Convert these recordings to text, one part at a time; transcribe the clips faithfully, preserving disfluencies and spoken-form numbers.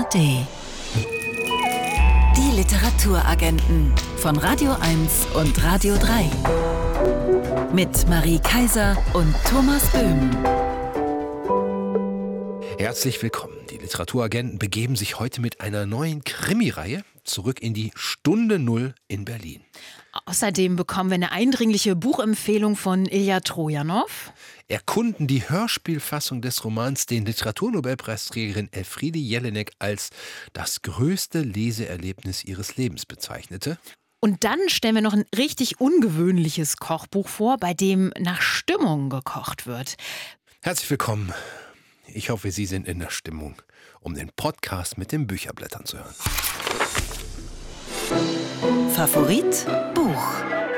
D. Die Literaturagenten von Radio eins und Radio drei. Mit Marie Kaiser und Thomas Böhm. Herzlich willkommen. Die Literaturagenten begeben sich heute mit einer neuen Krimireihe zurück in die Stunde Null in Berlin. Außerdem bekommen wir eine eindringliche Buchempfehlung von Ilja Trojanow. Erkunden die Hörspielfassung des Romans, den Literaturnobelpreisträgerin Elfriede Jelinek als das größte Leseerlebnis ihres Lebens bezeichnete. Und dann stellen wir noch ein richtig ungewöhnliches Kochbuch vor, bei dem nach Stimmung gekocht wird. Herzlich willkommen. Ich hoffe, Sie sind in der Stimmung, um den Podcast mit den Bücherblättern zu hören. Favorit Buch.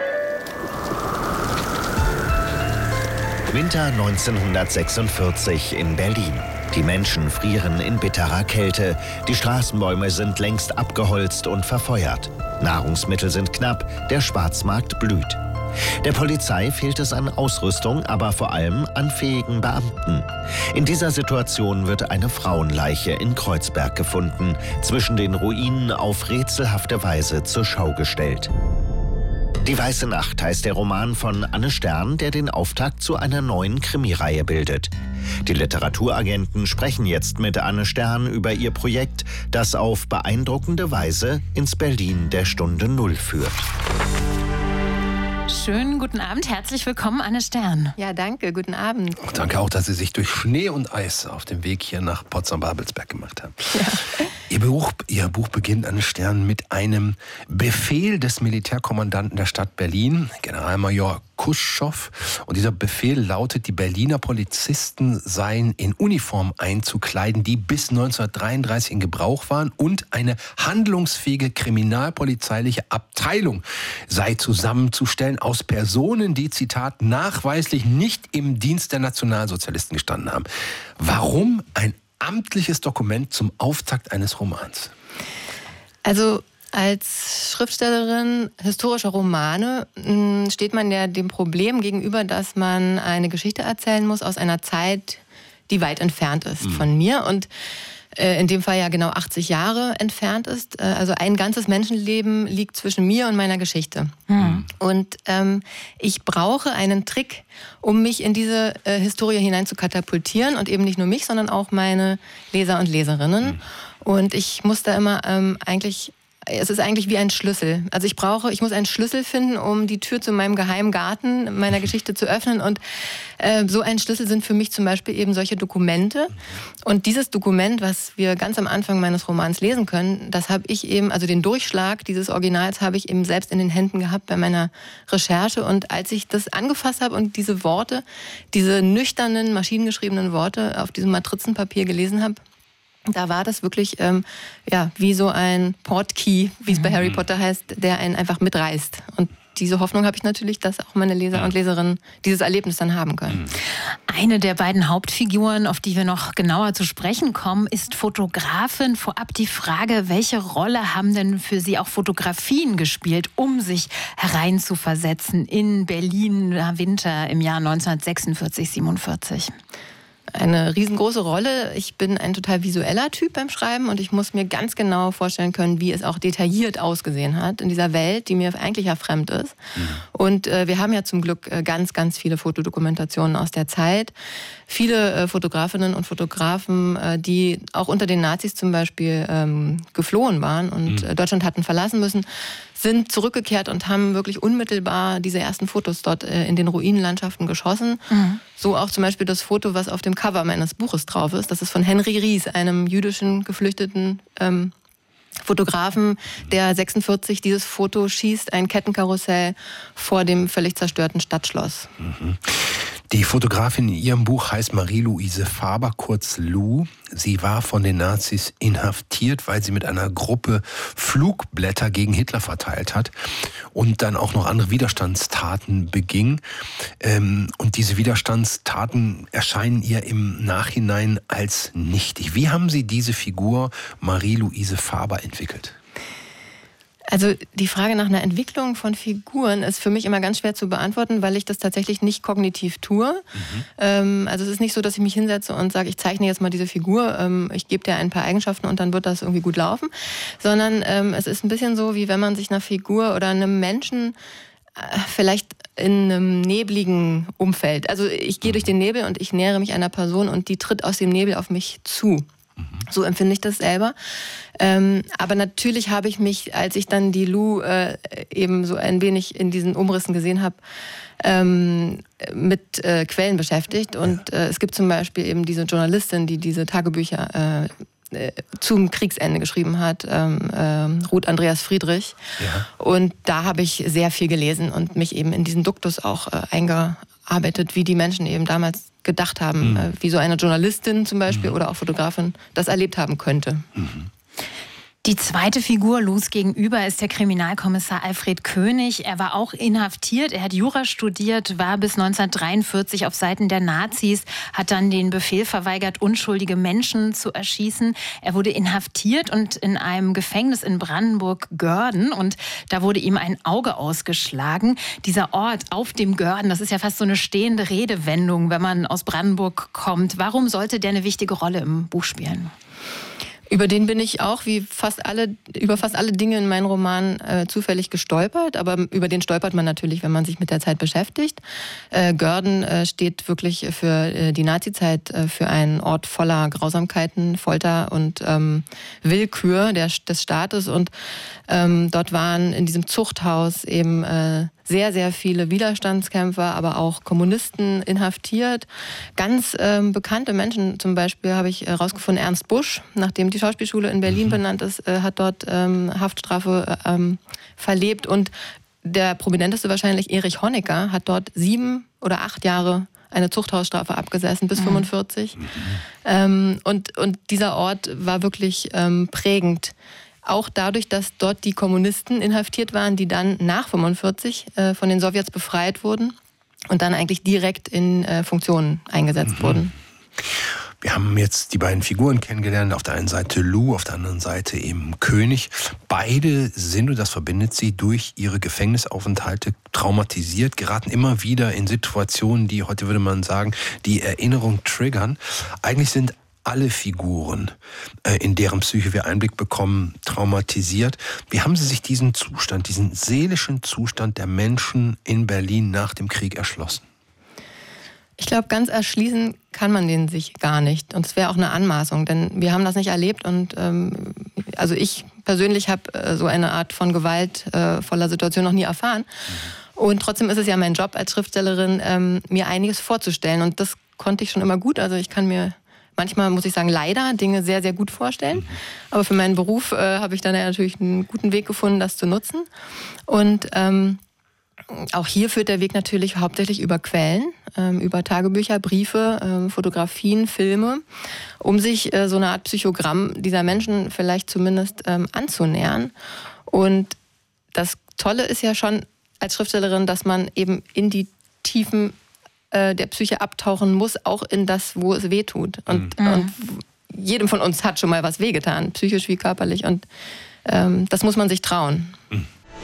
Winter neunzehnhundertsechsundvierzig in Berlin. Die Menschen frieren in bitterer Kälte. Die Straßenbäume sind längst abgeholzt und verfeuert. Nahrungsmittel sind knapp, der Schwarzmarkt blüht. Der Polizei fehlt es an Ausrüstung, aber vor allem an fähigen Beamten. In dieser Situation wird eine Frauenleiche in Kreuzberg gefunden, zwischen den Ruinen auf rätselhafte Weise zur Schau gestellt. Die Weiße Nacht heißt der Roman von Anne Stern, der den Auftakt zu einer neuen Krimireihe bildet. Die Literaturagenten sprechen jetzt mit Anne Stern über ihr Projekt, das auf beeindruckende Weise ins Berlin der Stunde Null führt. Schönen guten Abend, herzlich willkommen, Anne Stern. Ja, danke, guten Abend. Und danke auch, dass Sie sich durch Schnee und Eis auf dem Weg hier nach Potsdam-Babelsberg gemacht haben. Ja. Ihr Buch, Ihr Buch beginnt, Anne Stern, mit einem Befehl des Militärkommandanten der Stadt Berlin, Generalmajor Kuschow. Und dieser Befehl lautet, die Berliner Polizisten seien in Uniform einzukleiden, die bis neunzehnhundertdreiunddreißig in Gebrauch waren, und eine handlungsfähige kriminalpolizeiliche Abteilung sei zusammenzustellen aus Personen, die, Zitat, nachweislich nicht im Dienst der Nationalsozialisten gestanden haben. Warum ein amtliches Dokument zum Auftakt eines Romans? Also als Schriftstellerin historischer Romane mh, steht man ja dem Problem gegenüber, dass man eine Geschichte erzählen muss aus einer Zeit, die weit entfernt ist mhm. von mir und äh, in dem Fall ja genau achtzig Jahre entfernt ist. Äh, also ein ganzes Menschenleben liegt zwischen mir und meiner Geschichte. Mhm. Und ähm, ich brauche einen Trick, um mich in diese äh, Historie hinein zu katapultieren, und eben nicht nur mich, sondern auch meine Leser und Leserinnen. Mhm. Und ich muss da immer ähm, eigentlich Es ist eigentlich wie ein Schlüssel. Also ich brauche, ich muss einen Schlüssel finden, um die Tür zu meinem geheimen Garten meiner Geschichte zu öffnen. Und äh, so ein Schlüssel sind für mich zum Beispiel eben solche Dokumente. Und dieses Dokument, was wir ganz am Anfang meines Romans lesen können, das habe ich eben, also den Durchschlag dieses Originals habe ich eben selbst in den Händen gehabt bei meiner Recherche. Und als ich das angefasst habe und diese Worte, diese nüchternen, maschinengeschriebenen Worte auf diesem Matrizenpapier gelesen habe, da war das wirklich ähm, ja, wie so ein Portkey, wie es bei Harry Potter heißt, der einen einfach mitreißt. Und diese Hoffnung habe ich natürlich, dass auch meine Leser und Leserinnen dieses Erlebnis dann haben können. Eine der beiden Hauptfiguren, auf die wir noch genauer zu sprechen kommen, ist Fotografin. Vorab die Frage, welche Rolle haben denn für Sie auch Fotografien gespielt, um sich hereinzuversetzen in Berlin Winter im Jahr neunzehnhundertsechsundvierzig, siebenundvierzig? Eine riesengroße Rolle. Ich bin ein total visueller Typ beim Schreiben und ich muss mir ganz genau vorstellen können, wie es auch detailliert ausgesehen hat in dieser Welt, die mir eigentlich ja fremd ist. Mhm. Und äh, wir haben ja zum Glück äh, ganz, ganz viele Fotodokumentationen aus der Zeit. Viele äh, Fotografinnen und Fotografen, äh, die auch unter den Nazis zum Beispiel ähm, geflohen waren und mhm. äh, Deutschland hatten verlassen müssen, sind zurückgekehrt und haben wirklich unmittelbar diese ersten Fotos dort äh, in den Ruinenlandschaften geschossen. Mhm. So auch zum Beispiel das Foto, was auf dem Cover meines Buches drauf ist. Das ist von Henry Ries, einem jüdischen geflüchteten ähm, Fotografen, der sechsundvierzig dieses Foto schießt, ein Kettenkarussell vor dem völlig zerstörten Stadtschloss. Mhm. Die Fotografin in ihrem Buch heißt Marie-Louise Faber, kurz Lou. Sie war von den Nazis inhaftiert, weil sie mit einer Gruppe Flugblätter gegen Hitler verteilt hat und dann auch noch andere Widerstandstaten beging. Und diese Widerstandstaten erscheinen ihr im Nachhinein als nichtig. Wie haben Sie diese Figur Marie-Louise Faber entwickelt? Also die Frage nach einer Entwicklung von Figuren ist für mich immer ganz schwer zu beantworten, weil ich das tatsächlich nicht kognitiv tue. Mhm. Ähm, also es ist nicht so, dass ich mich hinsetze und sage, ich zeichne jetzt mal diese Figur, ähm, ich gebe dir ein paar Eigenschaften und dann wird das irgendwie gut laufen. Sondern ähm, es ist ein bisschen so, wie wenn man sich einer Figur oder einem Menschen äh, vielleicht in einem nebligen Umfeld, also ich gehe durch den Nebel und ich nähere mich einer Person und die tritt aus dem Nebel auf mich zu. So empfinde ich das selber. Ähm, aber natürlich habe ich mich, als ich dann die Lou äh, eben so ein wenig in diesen Umrissen gesehen habe, ähm, mit äh, Quellen beschäftigt. Und äh, es gibt zum Beispiel eben diese Journalistin, die diese Tagebücher äh, zum Kriegsende geschrieben hat, ähm, äh, Ruth Andreas Friedrich. Ja. Und da habe ich sehr viel gelesen und mich eben in diesen Duktus auch äh, eingearbeitet, wie die Menschen eben damals gedacht haben, mhm. äh, wie so eine Journalistin zum Beispiel mhm. oder auch Fotografin das erlebt haben könnte. Mhm. Die zweite Figur Lous gegenüber ist der Kriminalkommissar Alfred König. Er war auch inhaftiert, er hat Jura studiert, war bis neunzehnhundertdreiundvierzig auf Seiten der Nazis, hat dann den Befehl verweigert, unschuldige Menschen zu erschießen. Er wurde inhaftiert und in einem Gefängnis in Brandenburg-Görden und da wurde ihm ein Auge ausgeschlagen. Dieser Ort auf dem Görden, das ist ja fast so eine stehende Redewendung, wenn man aus Brandenburg kommt. Warum sollte der eine wichtige Rolle im Buch spielen? Über den bin ich auch wie fast alle, über fast alle Dinge in meinen Romanen äh, zufällig gestolpert. Aber über den stolpert man natürlich, wenn man sich mit der Zeit beschäftigt. Äh, Görden äh, steht wirklich für äh, die Nazizeit, äh, für einen Ort voller Grausamkeiten, Folter und ähm, Willkür der, des Staates. Und ähm, dort waren in diesem Zuchthaus eben äh, sehr, sehr viele Widerstandskämpfer, aber auch Kommunisten inhaftiert. Ganz ähm, bekannte Menschen, zum Beispiel habe ich herausgefunden, Ernst Busch, nachdem die Schauspielschule in Berlin mhm. benannt ist, äh, hat dort ähm, Haftstrafe ähm, verlebt. Und der prominenteste wahrscheinlich, Erich Honecker, hat dort sieben oder acht Jahre eine Zuchthausstrafe abgesessen, bis mhm. fünfundvierzig. Mhm. Ähm, und, und dieser Ort war wirklich ähm, prägend. Auch dadurch, dass dort die Kommunisten inhaftiert waren, die dann nach fünfundvierzig äh, von den Sowjets befreit wurden und dann eigentlich direkt in äh, Funktionen eingesetzt mhm. wurden. Wir haben jetzt die beiden Figuren kennengelernt. Auf der einen Seite Lou, auf der anderen Seite eben König. Beide sind, und das verbindet sie, durch ihre Gefängnisaufenthalte traumatisiert, geraten immer wieder in Situationen, die, heute würde man sagen, die Erinnerung triggern. Eigentlich sind alle Figuren, in deren Psyche wir Einblick bekommen, traumatisiert. Wie haben Sie sich diesen Zustand, diesen seelischen Zustand der Menschen in Berlin nach dem Krieg erschlossen? Ich glaube, ganz erschließen kann man den sich gar nicht. Und es wäre auch eine Anmaßung, denn wir haben das nicht erlebt. Und ähm, also ich persönlich habe äh, so eine Art von gewaltvoller äh, Situation noch nie erfahren. Mhm. Und trotzdem ist es ja mein Job als Schriftstellerin, ähm, mir einiges vorzustellen. Und das konnte ich schon immer gut. Also ich kann mir manchmal, muss ich sagen, leider Dinge sehr, sehr gut vorstellen. Aber für meinen Beruf äh, habe ich dann ja natürlich einen guten Weg gefunden, das zu nutzen. Und ähm, auch hier führt der Weg natürlich hauptsächlich über Quellen, ähm, über Tagebücher, Briefe, ähm, Fotografien, Filme, um sich äh, so eine Art Psychogramm dieser Menschen vielleicht zumindest ähm, anzunähern. Und das Tolle ist ja schon als Schriftstellerin, dass man eben in die Tiefen der Psyche abtauchen muss, auch in das, wo es weh tut. Und, mhm. und jedem von uns hat schon mal was wehgetan, psychisch wie körperlich. Und ähm, das muss man sich trauen. Mhm.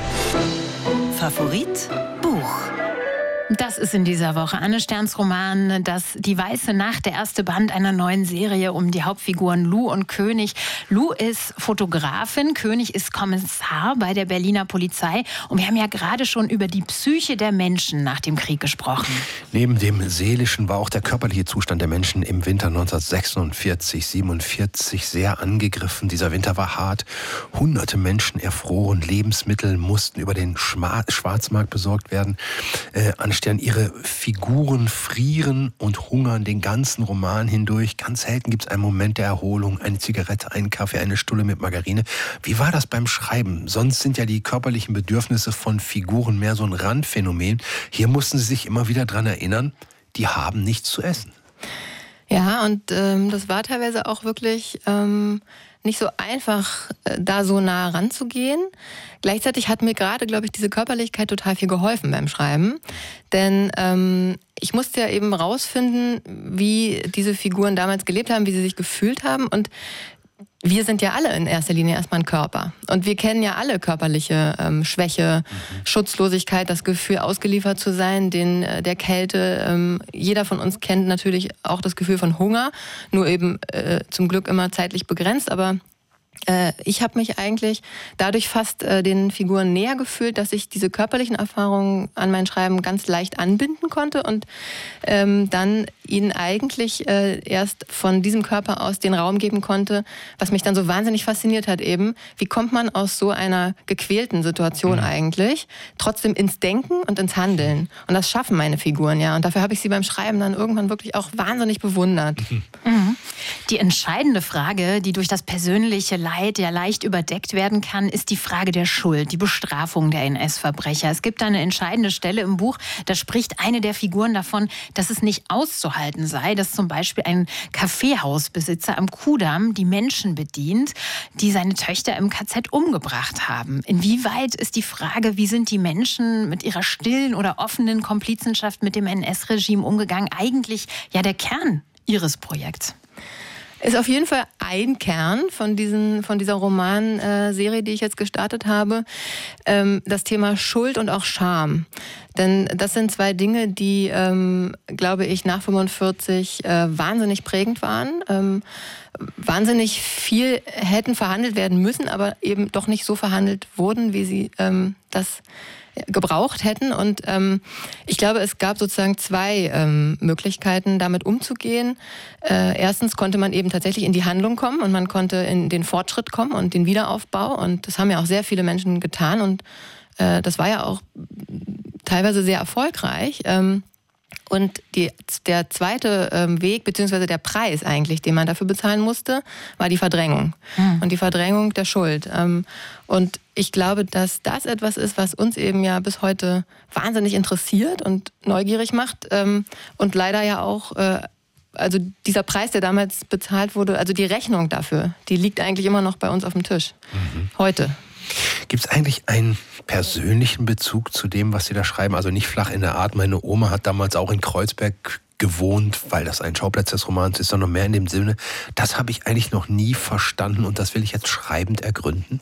Favorit Buch. Das ist in dieser Woche Anne Sterns Roman das Die Weiße Nacht, der erste Band einer neuen Serie um die Hauptfiguren Lou und König. Lou ist Fotografin, König ist Kommissar bei der Berliner Polizei. Und wir haben ja gerade schon über die Psyche der Menschen nach dem Krieg gesprochen. Neben dem seelischen war auch der körperliche Zustand der Menschen im Winter neunzehnhundertsechsundvierzig, siebenundvierzig sehr angegriffen. Dieser Winter war hart. Hunderte Menschen erfroren, Lebensmittel mussten über den Schwarzmarkt besorgt werden. Äh, Stern, ihre Figuren frieren und hungern den ganzen Roman hindurch. Ganz selten gibt es einen Moment der Erholung, eine Zigarette, einen Kaffee, eine Stulle mit Margarine. Wie war das beim Schreiben? Sonst sind ja die körperlichen Bedürfnisse von Figuren mehr so ein Randphänomen. Hier mussten Sie sich immer wieder dran erinnern, die haben nichts zu essen. Ja, und ähm, das war teilweise auch wirklich ähm, nicht so einfach, äh, da so nah ranzugehen. Gleichzeitig hat mir gerade, glaube ich, diese Körperlichkeit total viel geholfen beim Schreiben. Denn ähm, ich musste ja eben rausfinden, wie diese Figuren damals gelebt haben, wie sie sich gefühlt haben. Und wir sind ja alle in erster Linie erstmal ein Körper. Und wir kennen ja alle körperliche ähm, Schwäche, mhm. Schutzlosigkeit, das Gefühl, ausgeliefert zu sein, den, äh, der Kälte. Ähm, jeder von uns kennt natürlich auch das Gefühl von Hunger, nur eben äh, zum Glück immer zeitlich begrenzt, aber ich habe mich eigentlich dadurch fast äh, den Figuren näher gefühlt, dass ich diese körperlichen Erfahrungen an mein Schreiben ganz leicht anbinden konnte und ähm, dann ihnen eigentlich äh, erst von diesem Körper aus den Raum geben konnte, was mich dann so wahnsinnig fasziniert hat eben. Wie kommt man aus so einer gequälten Situation mhm. eigentlich trotzdem ins Denken und ins Handeln? Und das schaffen meine Figuren, ja. Und dafür habe ich sie beim Schreiben dann irgendwann wirklich auch wahnsinnig bewundert. Mhm. Mhm. Die entscheidende Frage, die durch das persönliche Leid ja leicht überdeckt werden kann, ist die Frage der Schuld, die Bestrafung der N S-Verbrecher. Es gibt eine entscheidende Stelle im Buch, da spricht eine der Figuren davon, dass es nicht auszuhalten sei, dass zum Beispiel ein Kaffeehausbesitzer am Kudamm die Menschen bedient, die seine Töchter im K Z umgebracht haben. Inwieweit ist die Frage, wie sind die Menschen mit ihrer stillen oder offenen Komplizenschaft mit dem N S-Regime umgegangen, eigentlich ja der Kern Ihres Projekts? Ist auf jeden Fall ein Kern von, diesen, von dieser Romanserie, die ich jetzt gestartet habe, ähm, das Thema Schuld und auch Scham. Denn das sind zwei Dinge, die, ähm, glaube ich, nach fünfundvierzig äh, wahnsinnig prägend waren. Ähm, wahnsinnig viel hätten verhandelt werden müssen, aber eben doch nicht so verhandelt wurden, wie sie ähm, das gebraucht hätten. Und ähm, ich glaube, es gab sozusagen zwei ähm, Möglichkeiten, damit umzugehen. Äh, erstens konnte man eben tatsächlich in die Handlung kommen und man konnte in den Fortschritt kommen und den Wiederaufbau. Und das haben ja auch sehr viele Menschen getan. Und äh, das war ja auch teilweise sehr erfolgreich. Ähm, Und die, der zweite ähm, Weg, beziehungsweise der Preis eigentlich, den man dafür bezahlen musste, war die Verdrängung. Mhm. Und die Verdrängung der Schuld. Ähm, und ich glaube, dass das etwas ist, was uns eben ja bis heute wahnsinnig interessiert und neugierig macht. Ähm, und leider ja auch, äh, also dieser Preis, der damals bezahlt wurde, also die Rechnung dafür, die liegt eigentlich immer noch bei uns auf dem Tisch. Mhm. Heute. Gibt es eigentlich einen persönlichen Bezug zu dem, was Sie da schreiben? Also nicht flach in der Art, meine Oma hat damals auch in Kreuzberg gewohnt, weil das ein Schauplatz des Romans ist, sondern mehr in dem Sinne, das habe ich eigentlich noch nie verstanden und das will ich jetzt schreibend ergründen?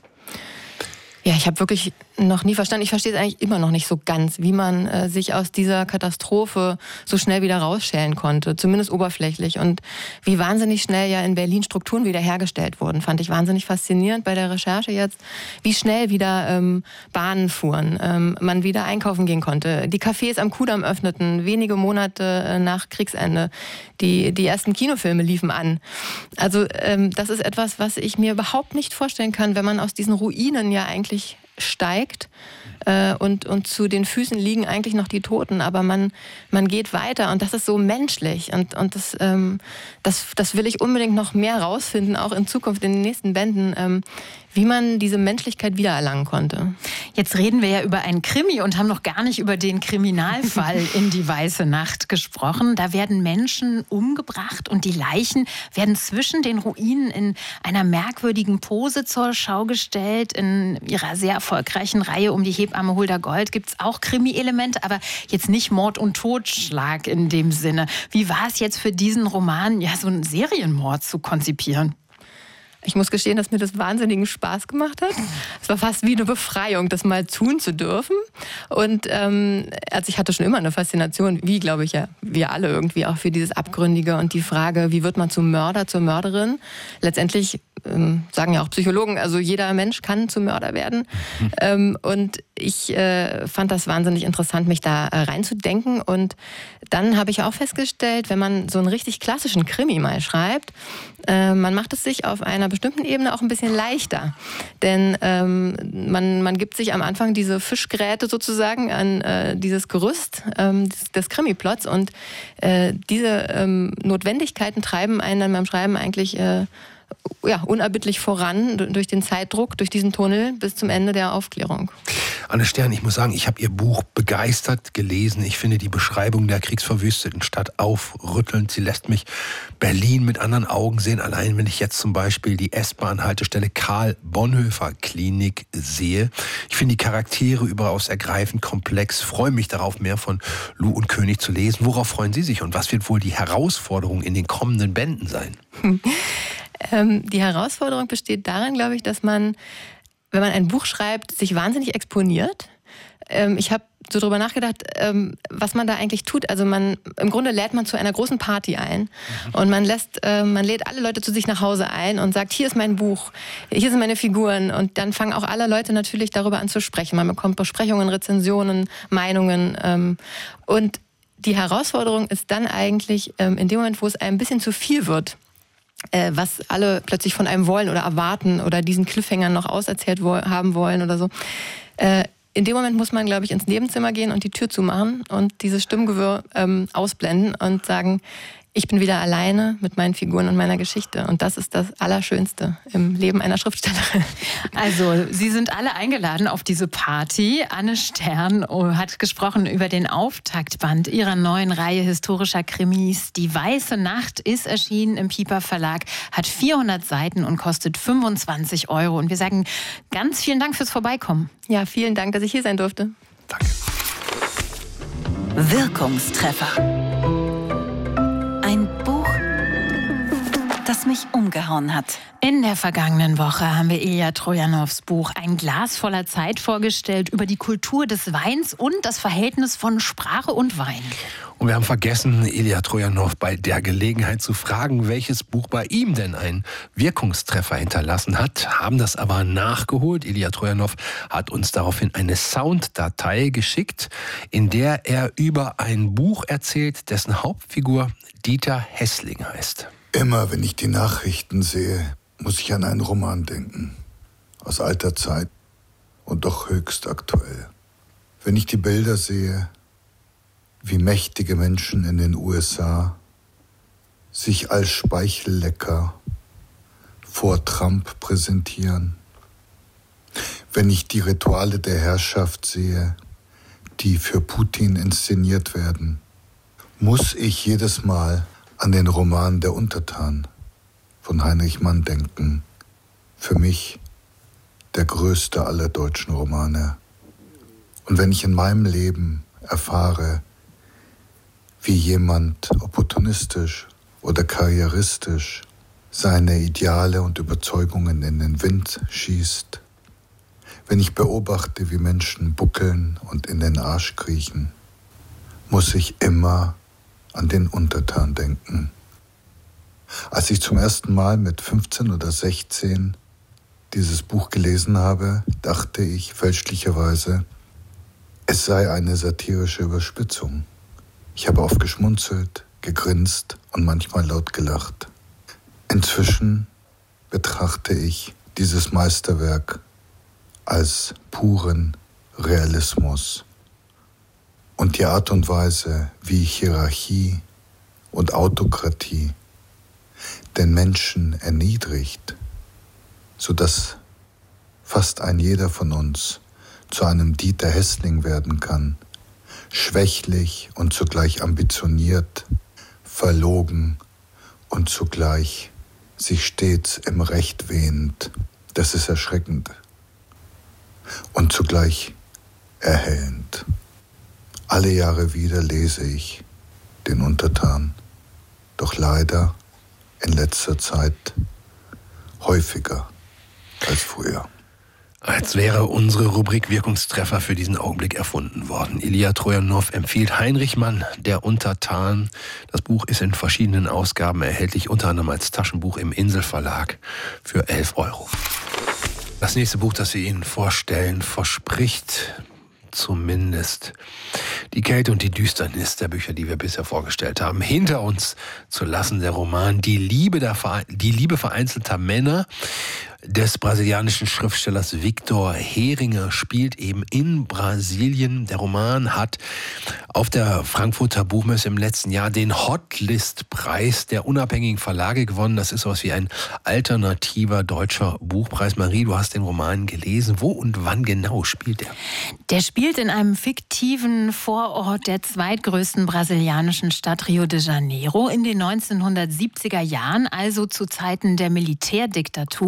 Ja, ich habe wirklich noch nie verstanden. Ich verstehe es eigentlich immer noch nicht so ganz, wie man äh, sich aus dieser Katastrophe so schnell wieder rausschälen konnte, zumindest oberflächlich. Und wie wahnsinnig schnell ja in Berlin Strukturen wiederhergestellt wurden, fand ich wahnsinnig faszinierend bei der Recherche jetzt, wie schnell wieder ähm, Bahnen fuhren, ähm, man wieder einkaufen gehen konnte, die Cafés am Kudamm öffneten, wenige Monate äh, nach Kriegsende, die, die ersten Kinofilme liefen an. Also ähm, das ist etwas, was ich mir überhaupt nicht vorstellen kann, wenn man aus diesen Ruinen ja eigentlich steigt äh, und, und zu den Füßen liegen eigentlich noch die Toten, aber man, man geht weiter und das ist so menschlich und, und das, ähm, das, das will ich unbedingt noch mehr rausfinden, auch in Zukunft in den nächsten Bänden, ähm, wie man diese Menschlichkeit wiedererlangen konnte. Jetzt reden wir ja über einen Krimi und haben noch gar nicht über den Kriminalfall in die Weiße Nacht gesprochen. Da werden Menschen umgebracht und die Leichen werden zwischen den Ruinen in einer merkwürdigen Pose zur Schau gestellt. In ihrer sehr erfolgreichen Reihe um die Hebamme Hulda Gold gibt es auch Krimi-Elemente, aber jetzt nicht Mord und Totschlag in dem Sinne. Wie war es jetzt für diesen Roman, ja, so einen Serienmord zu konzipieren? Ich muss gestehen, dass mir das wahnsinnigen Spaß gemacht hat. Es war fast wie eine Befreiung, das mal tun zu dürfen. Und ähm, also ich hatte schon immer eine Faszination, wie glaube ich ja, wir alle irgendwie auch für dieses Abgründige und die Frage, wie wird man zum Mörder, zur Mörderin? Letztendlich ähm, sagen ja auch Psychologen, also jeder Mensch kann zum Mörder werden. Mhm. Ähm, und ich äh, fand das wahnsinnig interessant, mich da äh, reinzudenken. Und dann habe ich auch festgestellt, wenn man so einen richtig klassischen Krimi mal schreibt, äh, man macht es sich auf einer bestimmten Ebene auch ein bisschen leichter. Denn ähm, man, man gibt sich am Anfang diese Fischgräte sozusagen an äh, dieses Gerüst ähm, des, des Krimi-Plots und äh, diese ähm, Notwendigkeiten treiben einen dann beim Schreiben eigentlich äh, ja, unerbittlich voran durch den Zeitdruck, durch diesen Tunnel bis zum Ende der Aufklärung. Anne Stern, ich muss sagen, ich habe Ihr Buch begeistert gelesen. Ich finde die Beschreibung der kriegsverwüsteten Stadt aufrüttelnd. Sie lässt mich Berlin mit anderen Augen sehen. Allein wenn ich jetzt zum Beispiel die S-Bahn-Haltestelle Karl-Bonhoeffer-Klinik sehe. Ich finde die Charaktere überaus ergreifend komplex. Freue mich darauf, mehr von Luh und König zu lesen. Worauf freuen Sie sich und was wird wohl die Herausforderung in den kommenden Bänden sein? Hm. Ähm, die Herausforderung besteht darin, glaube ich, dass man, wenn man ein Buch schreibt, sich wahnsinnig exponiert. Ähm, ich habe so drüber nachgedacht, ähm, was man da eigentlich tut. Also man, im Grunde lädt man zu einer großen Party ein mhm. und man lässt, äh, man lädt alle Leute zu sich nach Hause ein und sagt, hier ist mein Buch, hier sind meine Figuren, und dann fangen auch alle Leute natürlich darüber an zu sprechen. Man bekommt Besprechungen, Rezensionen, Meinungen, ähm, und die Herausforderung ist dann eigentlich ähm, in dem Moment, wo es ein bisschen zu viel wird, äh, was alle plötzlich von einem wollen oder erwarten oder diesen Cliffhanger noch auserzählt wo- haben wollen oder so, äh, in dem Moment muss man, glaube ich, ins Nebenzimmer gehen und die Tür zumachen und dieses Stimmgewirr ähm, ausblenden und sagen, ich bin wieder alleine mit meinen Figuren und meiner Geschichte. Und das ist das Allerschönste im Leben einer Schriftstellerin. Also, Sie sind alle eingeladen auf diese Party. Anne Stern hat gesprochen über den Auftaktband ihrer neuen Reihe historischer Krimis. Die Weiße Nacht ist erschienen im Piper Verlag, hat vierhundert Seiten und kostet fünfundzwanzig Euro. Und wir sagen ganz vielen Dank fürs Vorbeikommen. Ja, vielen Dank, dass ich hier sein durfte. Danke. Wirkungstreffer. Ein Buch, das mich umgehauen hat. In der vergangenen Woche haben wir Ilja Trojanows Buch Ein Glas voller Zeit vorgestellt über die Kultur des Weins und das Verhältnis von Sprache und Wein. Und wir haben vergessen, Ilja Trojanow bei der Gelegenheit zu fragen, welches Buch bei ihm denn einen Wirkungstreffer hinterlassen hat, haben das aber nachgeholt. Ilja Trojanow hat uns daraufhin eine Sounddatei geschickt, in der er über ein Buch erzählt, dessen Hauptfigur Dieter Hessling heißt. Immer wenn ich die Nachrichten sehe, muss ich an einen Roman denken. Aus alter Zeit und doch höchst aktuell. Wenn ich die Bilder sehe, wie mächtige Menschen in den U S A sich als Speichellecker vor Trump präsentieren. Wenn ich die Rituale der Herrschaft sehe, die für Putin inszeniert werden, muss ich jedes Mal an den Roman Der Untertan von Heinrich Mann denken. Für mich der größte aller deutschen Romane. Und wenn ich in meinem Leben erfahre, wie jemand opportunistisch oder karrieristisch seine Ideale und Überzeugungen in den Wind schießt, wenn ich beobachte, wie Menschen buckeln und in den Arsch kriechen, muss ich immer an den Untertan denken. Als ich zum ersten Mal mit fünfzehn oder sechzehn dieses Buch gelesen habe, dachte ich fälschlicherweise, es sei eine satirische Überspitzung. Ich habe oft geschmunzelt, gegrinst und manchmal laut gelacht. Inzwischen betrachte ich dieses Meisterwerk als puren Realismus. Und die Art und Weise, wie Hierarchie und Autokratie den Menschen erniedrigt, sodass fast ein jeder von uns zu einem Dieter Hessling werden kann, schwächlich und zugleich ambitioniert, verlogen und zugleich sich stets im Recht wähnend, das ist erschreckend und zugleich erhellend. Alle Jahre wieder lese ich den Untertan, doch leider in letzter Zeit häufiger als früher. Als wäre unsere Rubrik Wirkungstreffer für diesen Augenblick erfunden worden. Ilja Trojanow empfiehlt Heinrich Mann, Der Untertan. Das Buch ist in verschiedenen Ausgaben erhältlich, unter anderem als Taschenbuch im Inselverlag für elf Euro. Das nächste Buch, das wir Ihnen vorstellen, verspricht zumindest die Kälte und die Düsternis der Bücher, die wir bisher vorgestellt haben, hinter uns zu lassen. Der Roman Die Liebe, der Verein- die Liebe vereinzelter Männer des brasilianischen Schriftstellers Victor Heringer spielt eben in Brasilien. Der Roman hat auf der Frankfurter Buchmesse im letzten Jahr den Hotlist-Preis der unabhängigen Verlage gewonnen. Das ist sowas wie ein alternativer deutscher Buchpreis. Marie, du hast den Roman gelesen. Wo und wann genau spielt er? Der spielt in einem fiktiven Vorort der zweitgrößten brasilianischen Stadt Rio de Janeiro in den neunzehnhundertsiebziger Jahren, also zu Zeiten der Militärdiktatur.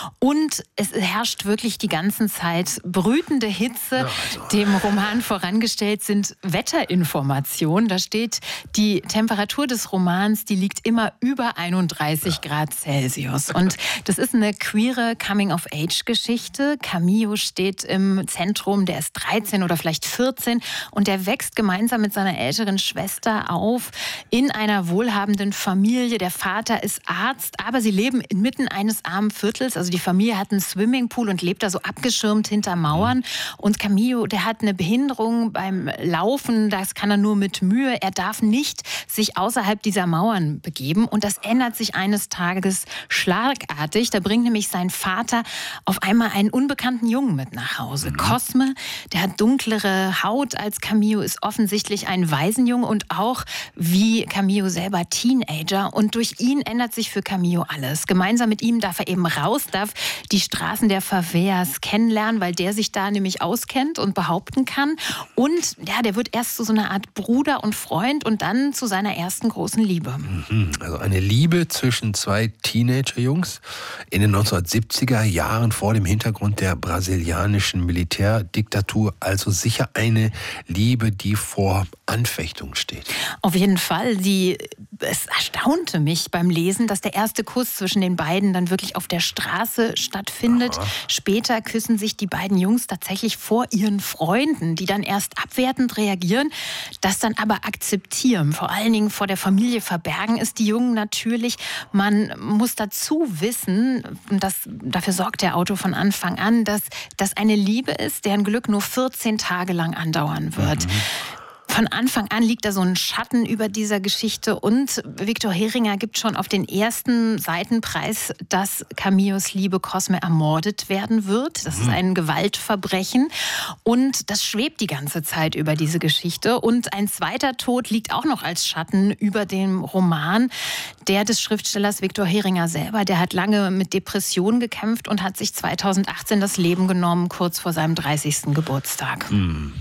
Und es herrscht wirklich die ganze Zeit brütende Hitze. Ja, also. Dem Roman vorangestellt sind Wetterinformationen. Da steht, die Temperatur des Romans, die liegt immer über einunddreißig Grad Celsius. Und das ist eine queere Coming-of-Age-Geschichte. Camillo steht im Zentrum, der ist dreizehn oder vielleicht vierzehn und der wächst gemeinsam mit seiner älteren Schwester auf in einer wohlhabenden Familie. Der Vater ist Arzt, aber sie leben inmitten eines armen Viertels. Also die Familie hat einen Swimmingpool und lebt da so abgeschirmt hinter Mauern. Und Camillo, der hat eine Behinderung beim Laufen, das kann er nur mit Mühe. Er darf nicht sich außerhalb dieser Mauern begeben. Und das ändert sich eines Tages schlagartig. Da bringt nämlich sein Vater auf einmal einen unbekannten Jungen mit nach Hause. Mhm. Cosme, der hat dunklere Haut als Camillo, ist offensichtlich ein Waisenjunge und auch wie Camillo selber Teenager. Und durch ihn ändert sich für Camillo alles. Gemeinsam mit ihm darf er eben raus, darf die Straßen der Favelas kennenlernen, weil der sich da nämlich auskennt und behaupten kann. Und ja, der wird erst zu so einer Art Bruder und Freund und dann zu seiner ersten großen Liebe. Also eine Liebe zwischen zwei Teenager-Jungs in den neunzehnhundertsiebziger Jahren vor dem Hintergrund der brasilianischen Militärdiktatur. Also sicher eine Liebe, die vor Anfechtung steht. Auf jeden Fall. Die, es erstaunte mich beim Lesen, dass der erste Kuss zwischen den beiden dann wirklich auf der Straße stattfindet. Aha. Später küssen sich die beiden Jungs tatsächlich vor ihren Freunden, die dann erst abwertend reagieren, das dann aber akzeptieren. Vor allen Dingen vor der Familie verbergen es die Jungen natürlich. Man muss dazu wissen, und das, dafür sorgt der Autor von Anfang an, dass das eine Liebe ist, deren Glück nur vierzehn Tage lang andauern wird. Mhm. Von Anfang an liegt da so ein Schatten über dieser Geschichte und Viktor Heringer gibt schon auf den ersten Seiten preis, dass Camillos Liebe Cosme ermordet werden wird. Das ist ein Gewaltverbrechen und das schwebt die ganze Zeit über diese Geschichte. Und ein zweiter Tod liegt auch noch als Schatten über dem Roman, der des Schriftstellers Viktor Heringer selber. Der hat lange mit Depressionen gekämpft und hat sich zweitausendachtzehn das Leben genommen, kurz vor seinem dreißigsten Geburtstag. Mhm.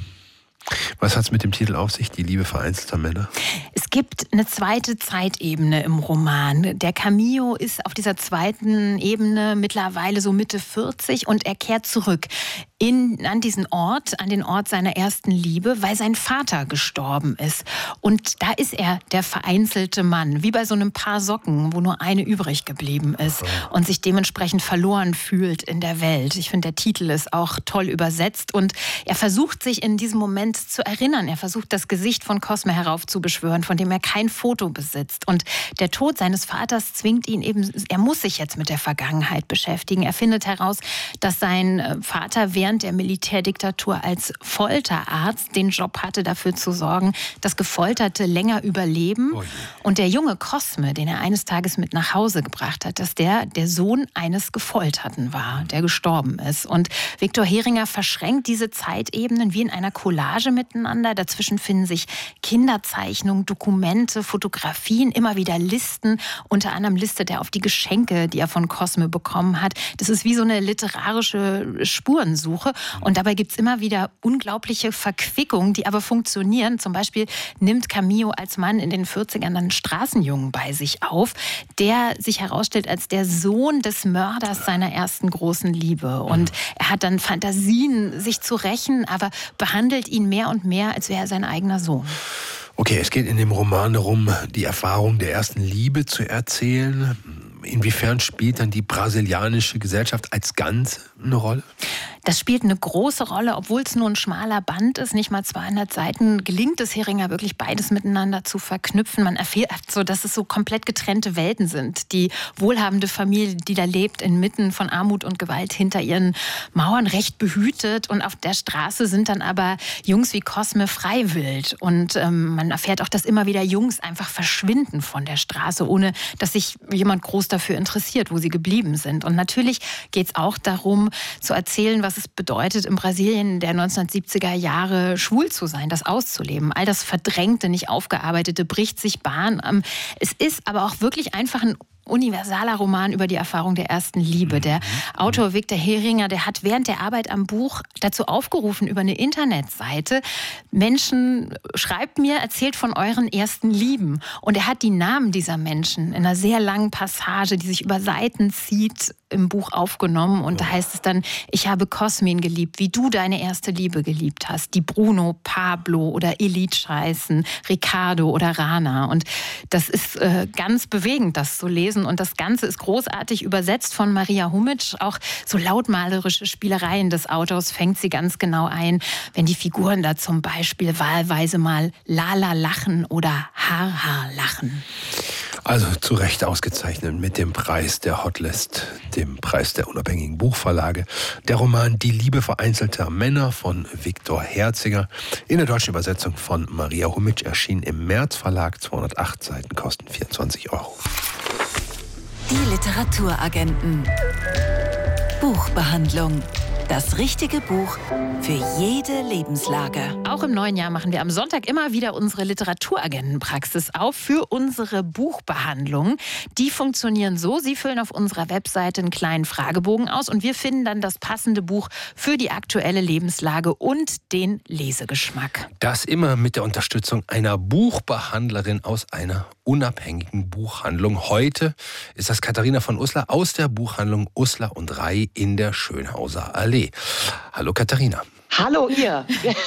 Was hat es mit dem Titel auf sich, die Liebe vereinzelter Männer? Es gibt eine zweite Zeitebene im Roman. Der Camillo ist auf dieser zweiten Ebene mittlerweile so Mitte vierzig und er kehrt zurück in, an diesen Ort, an den Ort seiner ersten Liebe, weil sein Vater gestorben ist. Und da ist er der vereinzelte Mann, wie bei so einem Paar Socken, wo nur eine übrig geblieben ist und sich dementsprechend verloren fühlt in der Welt. Ich finde, der Titel ist auch toll übersetzt und er versucht sich in diesem Moment zu erinnern. Er versucht, das Gesicht von Cosme heraufzubeschwören, von dem er kein Foto besitzt. Und der Tod seines Vaters zwingt ihn eben, er muss sich jetzt mit der Vergangenheit beschäftigen. Er findet heraus, dass sein Vater während der Militärdiktatur als Folterarzt den Job hatte, dafür zu sorgen, dass Gefolterte länger überleben. Oh, und der junge Cosme, den er eines Tages mit nach Hause gebracht hat, dass der der Sohn eines Gefolterten war, der gestorben ist. Und Viktor Heringer verschränkt diese Zeitebenen wie in einer Collage miteinander. Dazwischen finden sich Kinderzeichnungen, Dokumente, Fotografien, immer wieder Listen. Unter anderem listet er auf die Geschenke, die er von Cosme bekommen hat. Das ist wie so eine literarische Spurensuche. Und dabei gibt es immer wieder unglaubliche Verquickungen, die aber funktionieren. Zum Beispiel nimmt Camillo als Mann in den vierzigern einen Straßenjungen bei sich auf, der sich herausstellt als der Sohn des Mörders seiner ersten großen Liebe. Und er hat dann Fantasien, sich zu rächen, aber behandelt ihn mehr und mehr, als wäre er sein eigener Sohn. Okay, es geht in dem Roman darum, die Erfahrung der ersten Liebe zu erzählen. Inwiefern spielt dann die brasilianische Gesellschaft als Ganze eine Rolle? Das spielt eine große Rolle, obwohl es nur ein schmaler Band ist, nicht mal zweihundert Seiten, gelingt es Heringer wirklich beides miteinander zu verknüpfen. Man erfährt so, dass es so komplett getrennte Welten sind. Die wohlhabende Familie, die da lebt, inmitten von Armut und Gewalt hinter ihren Mauern recht behütet. Und auf der Straße sind dann aber Jungs wie Cosme freiwillig. Und ähm, man erfährt auch, dass immer wieder Jungs einfach verschwinden von der Straße, ohne dass sich jemand groß dafür interessiert, wo sie geblieben sind. Und natürlich geht es auch darum, zu erzählen, was es bedeutet, in Brasilien der neunzehnhundertsiebziger Jahre schwul zu sein, das auszuleben. All das Verdrängte, nicht Aufgearbeitete bricht sich Bahn. Es ist aber auch wirklich einfach ein universaler Roman über die Erfahrung der ersten Liebe. Der Autor Viktor Heringer, der hat während der Arbeit am Buch dazu aufgerufen, über eine Internetseite, Menschen, schreibt mir, erzählt von euren ersten Lieben. Und er hat die Namen dieser Menschen in einer sehr langen Passage, die sich über Seiten zieht, im Buch aufgenommen. Und da heißt es dann, ich habe Cosmin geliebt, wie du deine erste Liebe geliebt hast. Die Bruno, Pablo oder Elit heißen, Ricardo oder Rana. Und das ist äh, ganz bewegend, das zu lesen. Und das Ganze ist großartig übersetzt von Maria Humitsch. Auch so lautmalerische Spielereien des Autors fängt sie ganz genau ein, wenn die Figuren da zum Beispiel wahlweise mal Lala lachen oder Har Har lachen. Also zu Recht ausgezeichnet mit dem Preis der Hotlist, dem Preis der unabhängigen Buchverlage. Der Roman Die Liebe vereinzelter Männer von Viktor Herziger in der deutschen Übersetzung von Maria Humitsch erschien im März Verlag. zweihundertacht Seiten, kosten vierundzwanzig Euro. Die Literaturagenten. Buchbehandlung. Das richtige Buch für jede Lebenslage. Auch im neuen Jahr machen wir am Sonntag immer wieder unsere Literaturagentenpraxis auf für unsere Buchbehandlung. Die funktionieren so, Sie füllen auf unserer Webseite einen kleinen Fragebogen aus und wir finden dann das passende Buch für die aktuelle Lebenslage und den Lesegeschmack. Das immer mit der Unterstützung einer Buchbehandlerin aus einer unabhängigen Buchhandlung. Heute ist das Katharina von Uslar aus der Buchhandlung Uslar und Ray in der Schönhauser Allee. Hallo Katharina. Hallo ihr.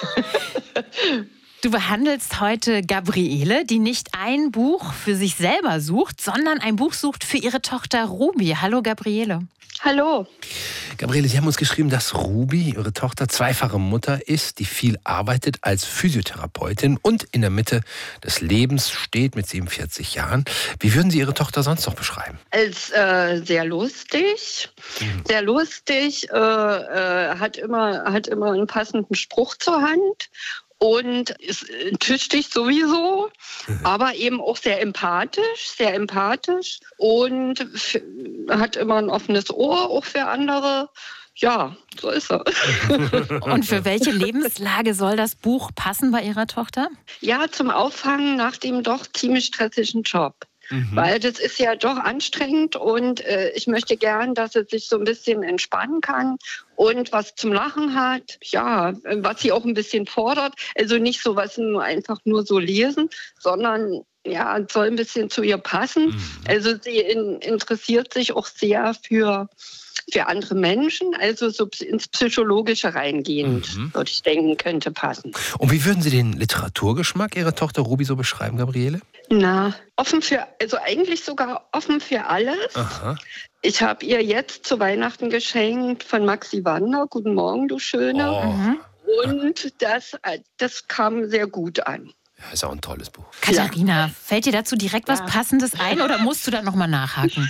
Du behandelst heute Gabriele, die nicht ein Buch für sich selber sucht, sondern ein Buch sucht für ihre Tochter Ruby. Hallo Gabriele. Hallo. Gabriele, Sie haben uns geschrieben, dass Ruby, Ihre Tochter, zweifache Mutter ist, die viel arbeitet als Physiotherapeutin und in der Mitte des Lebens steht mit siebenundvierzig Jahren. Wie würden Sie Ihre Tochter sonst noch beschreiben? Als äh, sehr lustig, mhm. sehr lustig, äh, äh, hat immer, hat immer einen passenden Spruch zur Hand. Und ist tüchtig sowieso, aber eben auch sehr empathisch, sehr empathisch und f- hat immer ein offenes Ohr, auch für andere. Ja, so ist er. Und für welche Lebenslage soll das Buch passen bei Ihrer Tochter? Ja, zum Auffangen nach dem doch ziemlich stressigen Job. Mhm. Weil das ist ja doch anstrengend und äh, ich möchte gern, dass es sich so ein bisschen entspannen kann und was zum Lachen hat, ja, was sie auch ein bisschen fordert. Also nicht so was nur einfach nur so lesen, sondern ja, es soll ein bisschen zu ihr passen. Mhm. Also sie in, interessiert sich auch sehr für für andere Menschen, also so ins Psychologische reingehend, mhm. würde ich denken, könnte passen. Und wie würden Sie den Literaturgeschmack Ihrer Tochter Ruby so beschreiben, Gabriele? Na, offen für, also eigentlich sogar offen für alles. Aha. Ich habe ihr jetzt zu Weihnachten geschenkt von Maxi Wander, Guten Morgen, du Schöne. Oh. Mhm. Und das, das kam sehr gut an. Ja, ist auch ein tolles Buch. Katharina, fällt dir dazu direkt was Passendes ein oder musst du da nochmal nachhaken?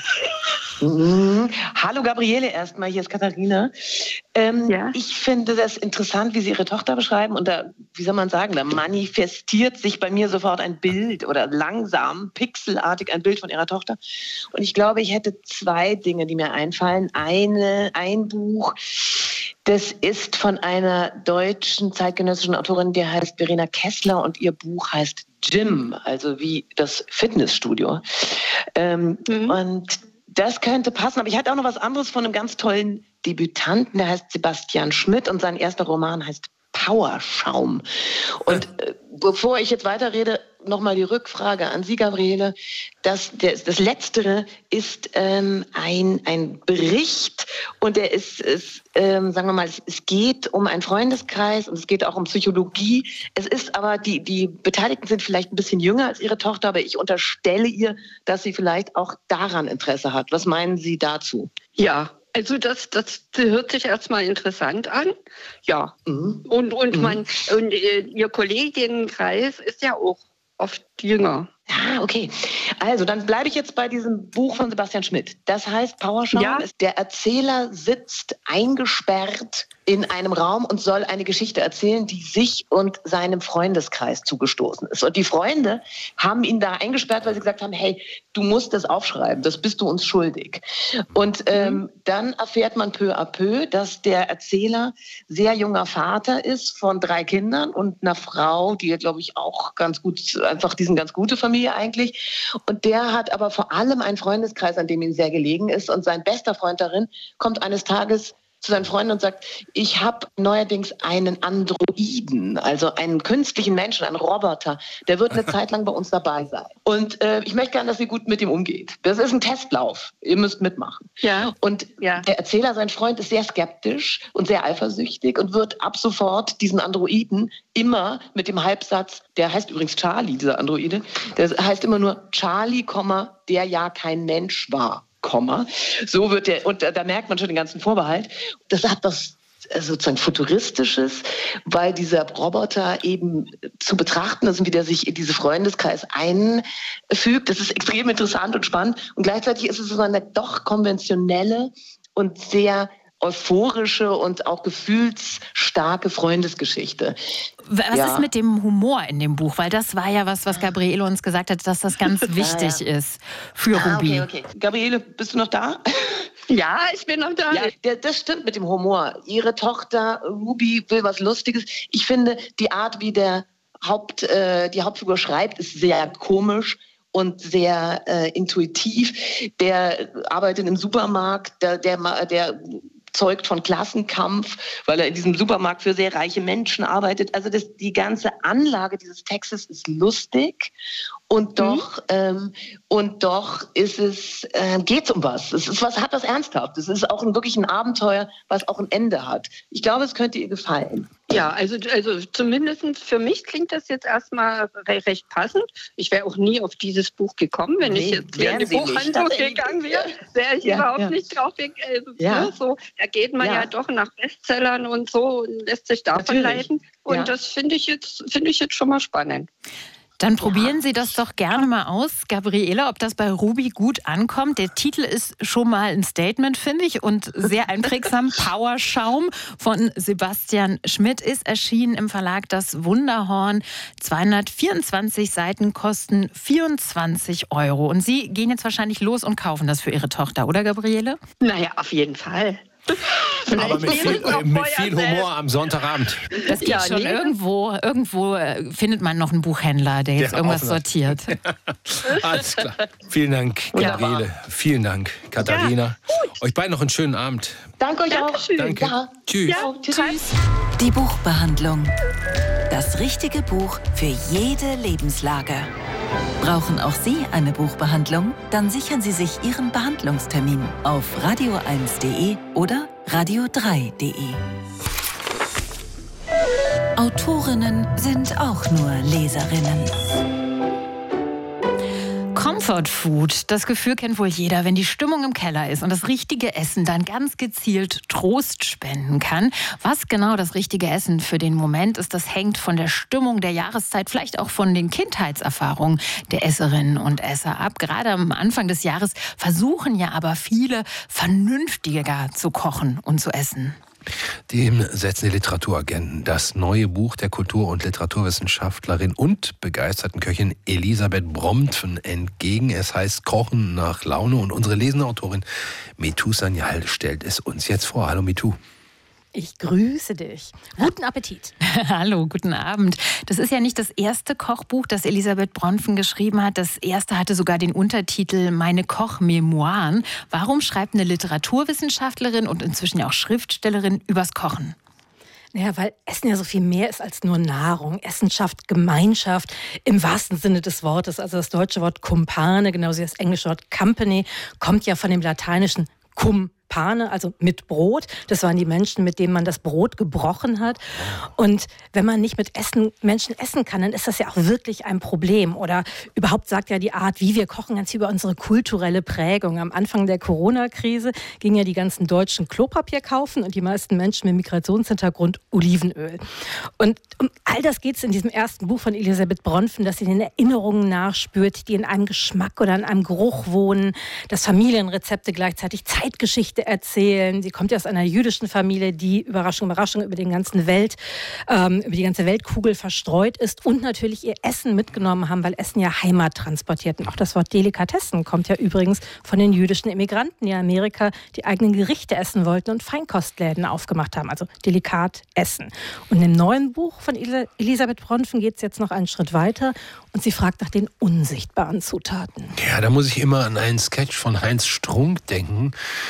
Mhm. Hallo Gabriele erstmal, hier ist Katharina. Ähm, ja? Ich finde das interessant, wie Sie Ihre Tochter beschreiben und da, wie soll man sagen, da manifestiert sich bei mir sofort ein Bild oder langsam, pixelartig ein Bild von Ihrer Tochter. Und ich glaube, ich hätte zwei Dinge, die mir einfallen. Eine, ein Buch, das ist von einer deutschen zeitgenössischen Autorin, die heißt Verena Kessler und ihr Buch heißt Gym, also wie das Fitnessstudio. Ähm, mhm. Und das könnte passen, aber ich hatte auch noch was anderes von einem ganz tollen Debütanten, der heißt Sebastian Schmidt und sein erster Roman heißt Powerschaum. Und äh, bevor ich jetzt weiterrede, nochmal die Rückfrage an Sie, Gabriele. Das, der, das Letztere ist ähm, ein, ein Bericht und der ist, ist ähm, sagen wir mal, es, es geht um einen Freundeskreis und es geht auch um Psychologie. Es ist aber, die, die Beteiligten sind vielleicht ein bisschen jünger als Ihre Tochter, aber ich unterstelle ihr, dass sie vielleicht auch daran Interesse hat. Was meinen Sie dazu? Ja. Also das, das hört sich erstmal interessant an, ja. Mhm. Und, und, mhm. man, und äh, Ihr Kolleginnenkreis ist ja auch oft jünger. Ah, okay. Also, dann bleibe ich jetzt bei diesem Buch von Sebastian Schmidt. Das heißt, Powerschaum ja. ist, der Erzähler sitzt eingesperrt in einem Raum und soll eine Geschichte erzählen, die sich und seinem Freundeskreis zugestoßen ist. Und die Freunde haben ihn da eingesperrt, weil sie gesagt haben, hey, du musst das aufschreiben, das bist du uns schuldig. Und ähm, dann erfährt man peu à peu, dass der Erzähler sehr junger Vater ist von drei Kindern und einer Frau, die, glaube ich, auch ganz gut, einfach, die sind ganz gute Familie eigentlich. Und der hat aber vor allem einen Freundeskreis, an dem ihm sehr gelegen ist. Und sein bester Freund darin kommt eines Tages zu seinen Freunden und sagt, ich habe neuerdings einen Androiden, also einen künstlichen Menschen, einen Roboter, der wird eine Zeit lang bei uns dabei sein. Und äh, ich möchte gerne, dass ihr gut mit ihm umgeht. Das ist ein Testlauf. Ihr müsst mitmachen. Ja. Und ja. der Erzähler, sein Freund, ist sehr skeptisch und sehr eifersüchtig und wird ab sofort diesen Androiden immer mit dem Halbsatz, der heißt übrigens Charlie, dieser Androide, der heißt immer nur Charlie, der ja kein Mensch war, Komma. So wird der, und da, da merkt man schon den ganzen Vorbehalt. Das hat was sozusagen Futuristisches, weil dieser Roboter eben zu betrachten ist und wie der sich in diese Freundeskreis einfügt. Das ist extrem interessant und spannend. Und gleichzeitig ist es so eine doch konventionelle und sehr euphorische und auch gefühlsstarke Freundesgeschichte. Was ja. ist mit dem Humor in dem Buch? Weil das war ja was, was Gabriele uns gesagt hat, dass das ganz wichtig ja, ja. ist für ah, Ruby. Okay, okay. Gabriele, bist du noch da? Ja, ich bin noch da. Ja, der, das stimmt mit dem Humor. Ihre Tochter Ruby will was Lustiges. Ich finde, die Art, wie der Haupt, äh, die Hauptfigur schreibt, ist sehr komisch und sehr äh, intuitiv. Der arbeitet im Supermarkt, der, der, der zeugt von Klassenkampf, weil er in diesem Supermarkt für sehr reiche Menschen arbeitet. Also das, die ganze Anlage dieses Textes ist lustig und doch, mhm. ähm, und doch ist es, äh, geht's um was. Es ist was, hat was Ernsthaftes. Es ist auch ein, wirklich ein Abenteuer, was auch ein Ende hat. Ich glaube, es könnte ihr gefallen. Ja, also, also zumindest für mich klingt das jetzt erstmal recht, recht passend. Ich wäre auch nie auf dieses Buch gekommen, wenn nee, ich jetzt in die Buchhandlung gegangen wäre. Wäre ich ja, überhaupt ja. nicht drauf gegangen. Ja. So, da geht man ja. ja doch nach Bestsellern und so und lässt sich davon Natürlich. leiten. Und ja. das finde ich jetzt, finde ich jetzt schon mal spannend. Dann probieren ja. Sie das doch gerne mal aus, Gabriele, ob das bei Ruby gut ankommt. Der Titel ist schon mal ein Statement, finde ich, und sehr einprägsam. Powerschaum von Sebastian Schmidt ist erschienen im Verlag Das Wunderhorn. zweihundertvierundzwanzig Seiten kosten vierundzwanzig Euro. Und Sie gehen jetzt wahrscheinlich los und kaufen das für Ihre Tochter, oder Gabriele? Naja, auf jeden Fall. Aber mit viel, mit viel Humor am Sonntagabend. Das geht ja, schon nee. irgendwo. Irgendwo findet man noch einen Buchhändler, der jetzt der irgendwas sortiert. Alles klar. Vielen Dank, Gabriele. Vielen Dank, Katharina. Ja, euch beiden noch einen schönen Abend. Danke euch auch. Danke. Ja. Tschüss. Ja, tschüss. Die Buchbehandlung. Das richtige Buch für jede Lebenslage. Brauchen auch Sie eine Buchbehandlung? Dann sichern Sie sich Ihren Behandlungstermin auf radio eins punkt de oder radio drei punkt de. Autorinnen sind auch nur Leserinnen. Comfort Food, das Gefühl kennt wohl jeder, wenn die Stimmung im Keller ist und das richtige Essen dann ganz gezielt Trost spenden kann. Was genau das richtige Essen für den Moment ist, das hängt von der Stimmung der Jahreszeit, vielleicht auch von den Kindheitserfahrungen der Esserinnen und Esser ab. Gerade am Anfang des Jahres versuchen ja aber viele, vernünftiger zu kochen und zu essen. Dem setzen die Literaturagenten das neue Buch der Kultur- und Literaturwissenschaftlerin und begeisterten Köchin Elisabeth Brompfen entgegen. Es heißt Kochen nach Laune und unsere lesende Autorin Mitu Sanyal stellt es uns jetzt vor. Hallo Mitu. Ich grüße dich. Guten Appetit. Hallo, guten Abend. Das ist ja nicht das erste Kochbuch, das Elisabeth Brompfen geschrieben hat. Das erste hatte sogar den Untertitel Meine Kochmemoiren. Warum schreibt eine Literaturwissenschaftlerin und inzwischen ja auch Schriftstellerin übers Kochen? Naja, weil Essen ja so viel mehr ist als nur Nahrung. Essen schafft Gemeinschaft im wahrsten Sinne des Wortes. Also das deutsche Wort Kumpane, genauso wie das englische Wort Company, kommt ja von dem lateinischen Cum. Pane, also mit Brot. Das waren die Menschen, mit denen man das Brot gebrochen hat. Und wenn man nicht mit Essen, Menschen essen kann, dann ist das ja auch wirklich ein Problem. Oder überhaupt sagt ja die Art, wie wir kochen, ganz über unsere kulturelle Prägung. Am Anfang der Corona-Krise gingen ja die ganzen Deutschen Klopapier kaufen und die meisten Menschen mit Migrationshintergrund Olivenöl. Und um all das geht es in diesem ersten Buch von Elisabeth Brompfen, dass sie den Erinnerungen nachspürt, die in einem Geschmack oder in einem Geruch wohnen, dass Familienrezepte gleichzeitig Zeitgeschichte erzählen. Sie kommt ja aus einer jüdischen Familie, die, Überraschung, Überraschung, über den ganzen Welt, ähm, über die ganze Weltkugel verstreut ist und natürlich ihr Essen mitgenommen haben, weil Essen ja Heimat transportiert. Und auch das Wort Delikatessen kommt ja übrigens von den jüdischen Immigranten, die in Amerika die eigenen Gerichte essen wollten und Feinkostläden aufgemacht haben, also delikat essen. Und im neuen Buch von Elisabeth Brompfen geht es jetzt noch einen Schritt weiter und sie fragt nach den unsichtbaren Zutaten. Ja, da muss ich immer an einen Sketch von Heinz Strunk denken, äh,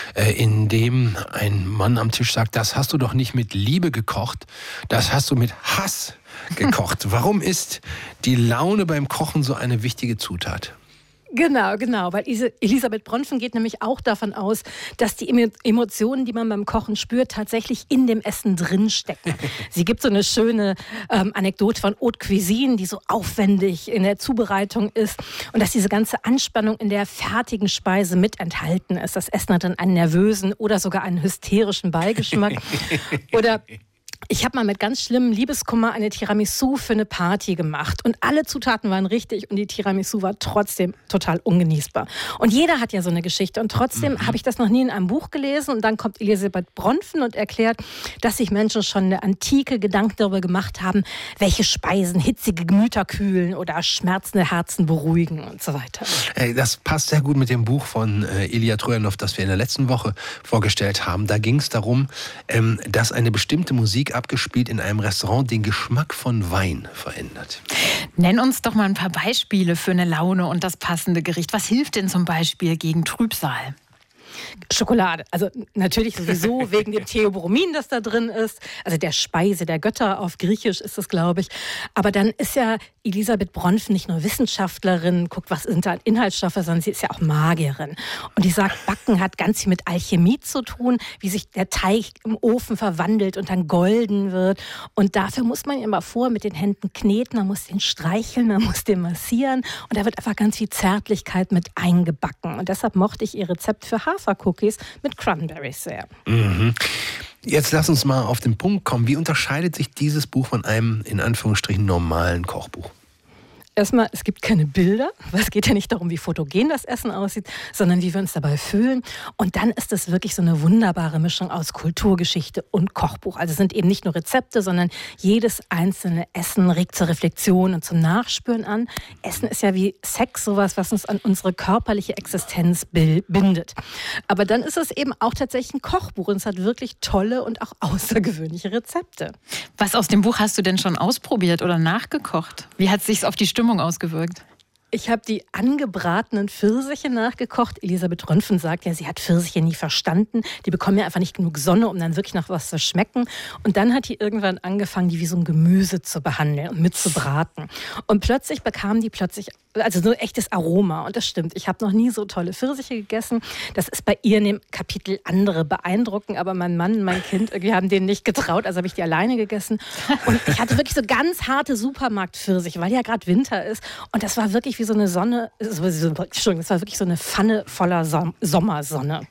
in dem ein Mann am Tisch sagt, das hast du doch nicht mit Liebe gekocht, das hast du mit Hass gekocht. Warum ist die Laune beim Kochen so eine wichtige Zutat? Genau, genau, weil Elisabeth Bronfen geht nämlich auch davon aus, dass die Emotionen, die man beim Kochen spürt, tatsächlich in dem Essen drinstecken. Sie gibt so eine schöne ähm, Anekdote von Haute Cuisine, die so aufwendig in der Zubereitung ist und dass diese ganze Anspannung in der fertigen Speise mit enthalten ist. Das Essen hat dann einen nervösen oder sogar einen hysterischen Beigeschmack. Oder ich habe mal mit ganz schlimmem Liebeskummer eine Tiramisu für eine Party gemacht. Und alle Zutaten waren richtig und die Tiramisu war trotzdem total ungenießbar. Und jeder hat ja so eine Geschichte. Und trotzdem mhm. habe ich das noch nie in einem Buch gelesen. Und dann kommt Elisabeth Bronfen und erklärt, dass sich Menschen schon in der Antike Gedanken darüber gemacht haben, welche Speisen hitzige Gemüter kühlen oder schmerzende Herzen beruhigen und so weiter. Das passt sehr gut mit dem Buch von Ilya Trojanow, das wir in der letzten Woche vorgestellt haben. Da ging es darum, dass eine bestimmte Musik abgespielt in einem Restaurant den Geschmack von Wein verändert. Nenn uns doch mal ein paar Beispiele für eine Laune und das passende Gericht. Was hilft denn zum Beispiel gegen Trübsal? Schokolade. Also natürlich sowieso wegen dem Theobromin, das da drin ist. Also der Speise der Götter auf Griechisch ist es, glaube ich. Aber dann ist ja Elisabeth Bronfen nicht nur Wissenschaftlerin, guckt, was sind da Inhaltsstoffe, sondern sie ist ja auch Magierin. Und die sagt, Backen hat ganz viel mit Alchemie zu tun, wie sich der Teig im Ofen verwandelt und dann golden wird. Und dafür muss man immer vor mit den Händen kneten, man muss den streicheln, man muss den massieren. Und da wird einfach ganz viel Zärtlichkeit mit eingebacken. Und deshalb mochte ich ihr Rezept für Hafercookies mit Cranberries sehr. Mhm. Jetzt lass uns mal auf den Punkt kommen. Wie unterscheidet sich dieses Buch von einem, in Anführungsstrichen, normalen Kochbuch? Erstmal, es gibt keine Bilder, weil es geht ja nicht darum, wie fotogen das Essen aussieht, sondern wie wir uns dabei fühlen. Und dann ist es wirklich so eine wunderbare Mischung aus Kulturgeschichte und Kochbuch. Also es sind eben nicht nur Rezepte, sondern jedes einzelne Essen regt zur Reflexion und zum Nachspüren an. Essen ist ja wie Sex, sowas, was uns an unsere körperliche Existenz bindet. Aber dann ist es eben auch tatsächlich ein Kochbuch und es hat wirklich tolle und auch außergewöhnliche Rezepte. Was aus dem Buch hast du denn schon ausprobiert oder nachgekocht? Wie hat es sich auf die Stimmung ausgewirkt? Ich habe die angebratenen Pfirsiche nachgekocht. Elisabeth Bronfen sagt ja, sie hat Pfirsiche nie verstanden. Die bekommen ja einfach nicht genug Sonne, um dann wirklich nach was zu schmecken. Und dann hat die irgendwann angefangen, die wie so ein Gemüse zu behandeln und mitzubraten. Und plötzlich bekamen die plötzlich also so ein echtes Aroma. Und das stimmt. Ich habe noch nie so tolle Pfirsiche gegessen. Das ist bei ihr in dem Kapitel andere beeindruckend. Aber mein Mann und mein Kind, wir haben denen nicht getraut. Also habe ich die alleine gegessen. Und ich hatte wirklich so ganz harte Supermarktpfirsiche, weil ja gerade Winter ist. Und das war wirklich wie so eine Sonne. Entschuldigung, das war wirklich so eine Pfanne voller Som- Sommersonne.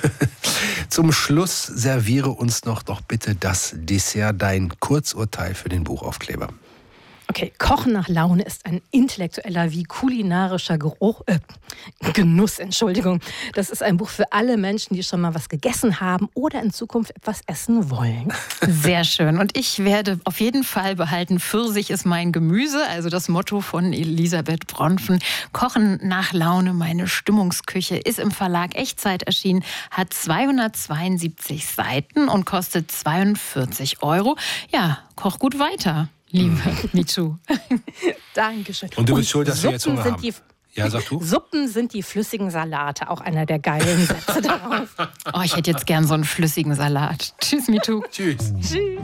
Zum Schluss serviere uns noch doch bitte das Dessert, dein Kurzurteil für den Buchaufkleber. Okay, Kochen nach Laune ist ein intellektueller wie kulinarischer Geruch, äh, Genuss, Entschuldigung. Das ist ein Buch für alle Menschen, die schon mal was gegessen haben oder in Zukunft etwas essen wollen. Sehr schön. Und ich werde auf jeden Fall behalten, Pfirsich ist mein Gemüse, also das Motto von Elisabeth Bronfen. Kochen nach Laune, meine Stimmungsküche, ist im Verlag Echtzeit erschienen, hat zweihundertzweiundsiebzig Seiten und kostet zweiundvierzig Euro. Ja, koch gut weiter. Liebe Mitu. Dankeschön. Und du bist schuld, dass wir jetzt Suppen Hunger haben. Die, ja, sag du. Suppen sind die flüssigen Salate. Auch einer der geilen Sätze darauf. Oh, ich hätte jetzt gern so einen flüssigen Salat. Tschüss, Mitu. Tschüss. Tschüss.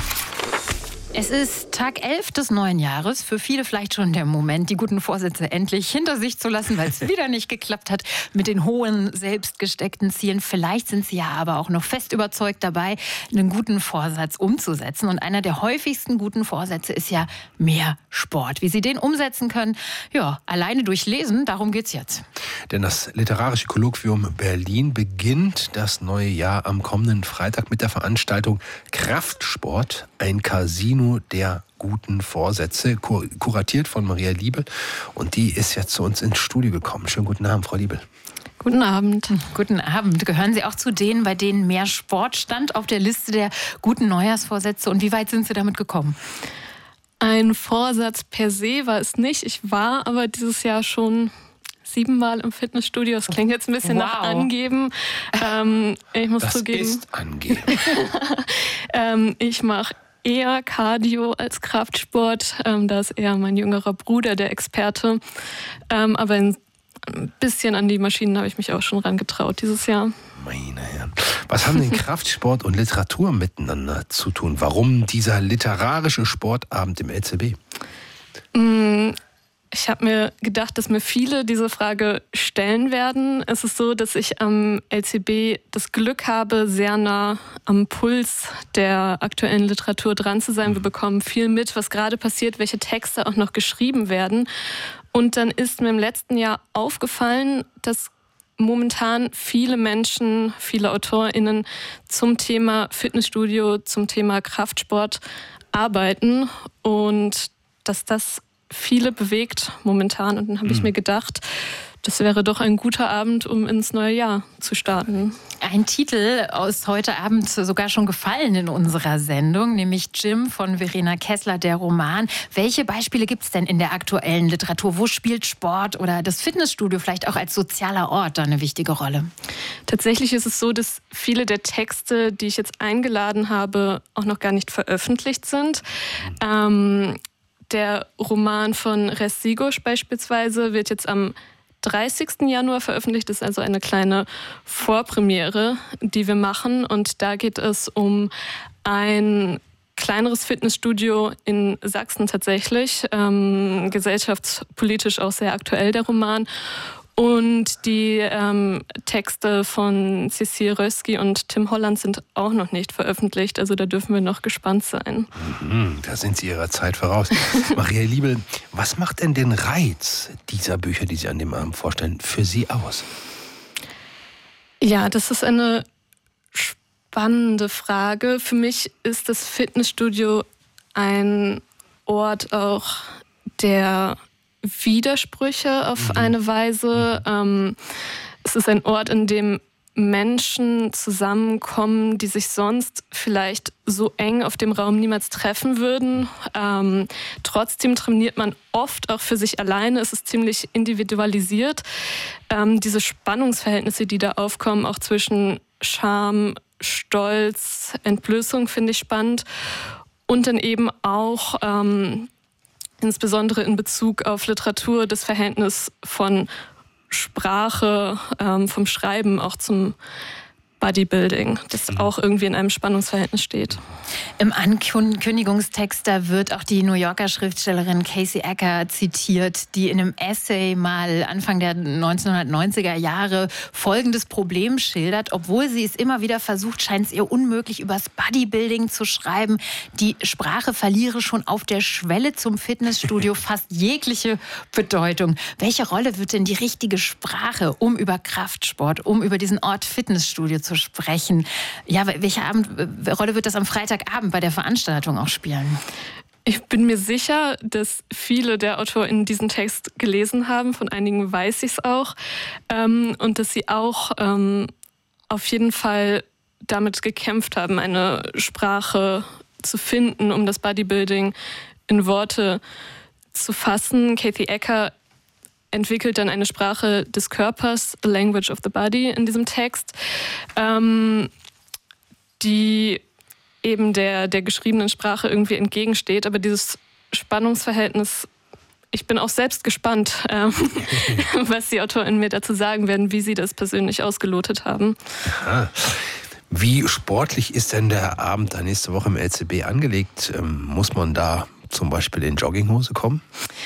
Es ist Tag elf des neuen Jahres. Für viele vielleicht schon der Moment, die guten Vorsätze endlich hinter sich zu lassen, weil es wieder nicht geklappt hat mit den hohen, selbst gesteckten Zielen. Vielleicht sind Sie ja aber auch noch fest überzeugt dabei, einen guten Vorsatz umzusetzen. Und einer der häufigsten guten Vorsätze ist ja mehr Sport. Wie Sie den umsetzen können, ja, alleine durch Lesen, darum geht's jetzt. Denn das Literarische Kolloquium Berlin beginnt das neue Jahr am kommenden Freitag mit der Veranstaltung Kraftsport, ein Casino der guten Vorsätze, kur- kuratiert von Maria Liebel. Und die ist jetzt zu uns ins Studio gekommen. Schönen guten Abend, Frau Liebel. Guten Abend. Guten Abend. Gehören Sie auch zu denen, bei denen mehr Sport stand auf der Liste der guten Neujahrsvorsätze? Und wie weit sind Sie damit gekommen? Ein Vorsatz per se war es nicht. Ich war aber dieses Jahr schon siebenmal im Fitnessstudio. Das klingt jetzt ein bisschen Wow. nach Angeben. Ähm, ich muss Das zugeben, ist Angeben. ähm, ich mache eher Cardio als Kraftsport. Ähm, da ist eher mein jüngerer Bruder der Experte. Ähm, aber ein bisschen an die Maschinen habe ich mich auch schon rangetraut dieses Jahr. Meine Herren. Was haben denn Kraftsport und Literatur miteinander zu tun? Warum dieser literarische Sportabend im L C B? Ich habe mir gedacht, dass mir viele diese Frage stellen werden. Es ist so, dass ich am L C B das Glück habe, sehr nah am Puls der aktuellen Literatur dran zu sein. Wir bekommen viel mit, was gerade passiert, welche Texte auch noch geschrieben werden. Und dann ist mir im letzten Jahr aufgefallen, dass momentan viele Menschen, viele AutorInnen zum Thema Fitnessstudio, zum Thema Kraftsport arbeiten und dass das viele bewegt momentan. Und dann habe mhm. ich mir gedacht, das wäre doch ein guter Abend, um ins neue Jahr zu starten. Ein Titel ist heute Abend sogar schon gefallen in unserer Sendung, nämlich Jim von Verena Kessler, der Roman. Welche Beispiele gibt es denn in der aktuellen Literatur? Wo spielt Sport oder das Fitnessstudio vielleicht auch als sozialer Ort da eine wichtige Rolle? Tatsächlich ist es so, dass viele der Texte, die ich jetzt eingeladen habe, auch noch gar nicht veröffentlicht sind. Ähm, der Roman von Res Sigurd beispielsweise wird jetzt am dreißigsten Januar veröffentlicht. Das ist also eine kleine Vorpremiere, die wir machen. Und da geht es um ein kleineres Fitnessstudio in Sachsen tatsächlich. Ähm, gesellschaftspolitisch auch sehr aktuell, der Roman. Und die ähm, Texte von Cecile Rösky und Tim Holland sind auch noch nicht veröffentlicht. Also da dürfen wir noch gespannt sein. Mhm, da sind Sie Ihrer Zeit voraus. Maria Liebel, was macht denn den Reiz dieser Bücher, die Sie an dem Abend vorstellen, für Sie aus? Ja, das ist eine spannende Frage. Für mich ist das Fitnessstudio ein Ort auch der Widersprüche auf mhm. eine Weise. Ähm, es ist ein Ort, in dem Menschen zusammenkommen, die sich sonst vielleicht so eng auf dem Raum niemals treffen würden. Ähm, trotzdem trainiert man oft auch für sich alleine. Es ist ziemlich individualisiert. Ähm, diese Spannungsverhältnisse, die da aufkommen, auch zwischen Scham, Stolz, Entblößung, finde ich spannend. Und dann eben auch ähm, insbesondere in Bezug auf Literatur, das Verhältnis von Sprache, ähm, vom Schreiben auch zum Bodybuilding, das auch irgendwie in einem Spannungsverhältnis steht. Im Ankündigungstext, da wird auch die New Yorker Schriftstellerin Casey Ecker zitiert, die in einem Essay mal Anfang der neunzehnhundertneunziger Jahre folgendes Problem schildert. Obwohl sie es immer wieder versucht, scheint es ihr unmöglich, übers Bodybuilding zu schreiben. Die Sprache verliere schon auf der Schwelle zum Fitnessstudio fast jegliche Bedeutung. Welche Rolle wird denn die richtige Sprache, um über Kraftsport, um über diesen Ort Fitnessstudio zu sprechen? Ja, welche Abend, Rolle wird das am Freitagabend bei der Veranstaltung auch spielen? Ich bin mir sicher, dass viele der AutorInnen diesen Text gelesen haben. Von einigen weiß ich es auch. Ähm, und dass sie auch ähm, auf jeden Fall damit gekämpft haben, eine Sprache zu finden, um das Bodybuilding in Worte zu fassen. Casey Ecker entwickelt dann eine Sprache des Körpers, the language of the body, in diesem Text, ähm, die eben der, der geschriebenen Sprache irgendwie entgegensteht. Aber dieses Spannungsverhältnis, ich bin auch selbst gespannt, ähm, was die AutorInnen mir dazu sagen werden, wie sie das persönlich ausgelotet haben. Aha. Wie sportlich ist denn der Abend da nächste Woche im L C B angelegt? Ähm, muss man da zum Beispiel in Jogginghose kommen?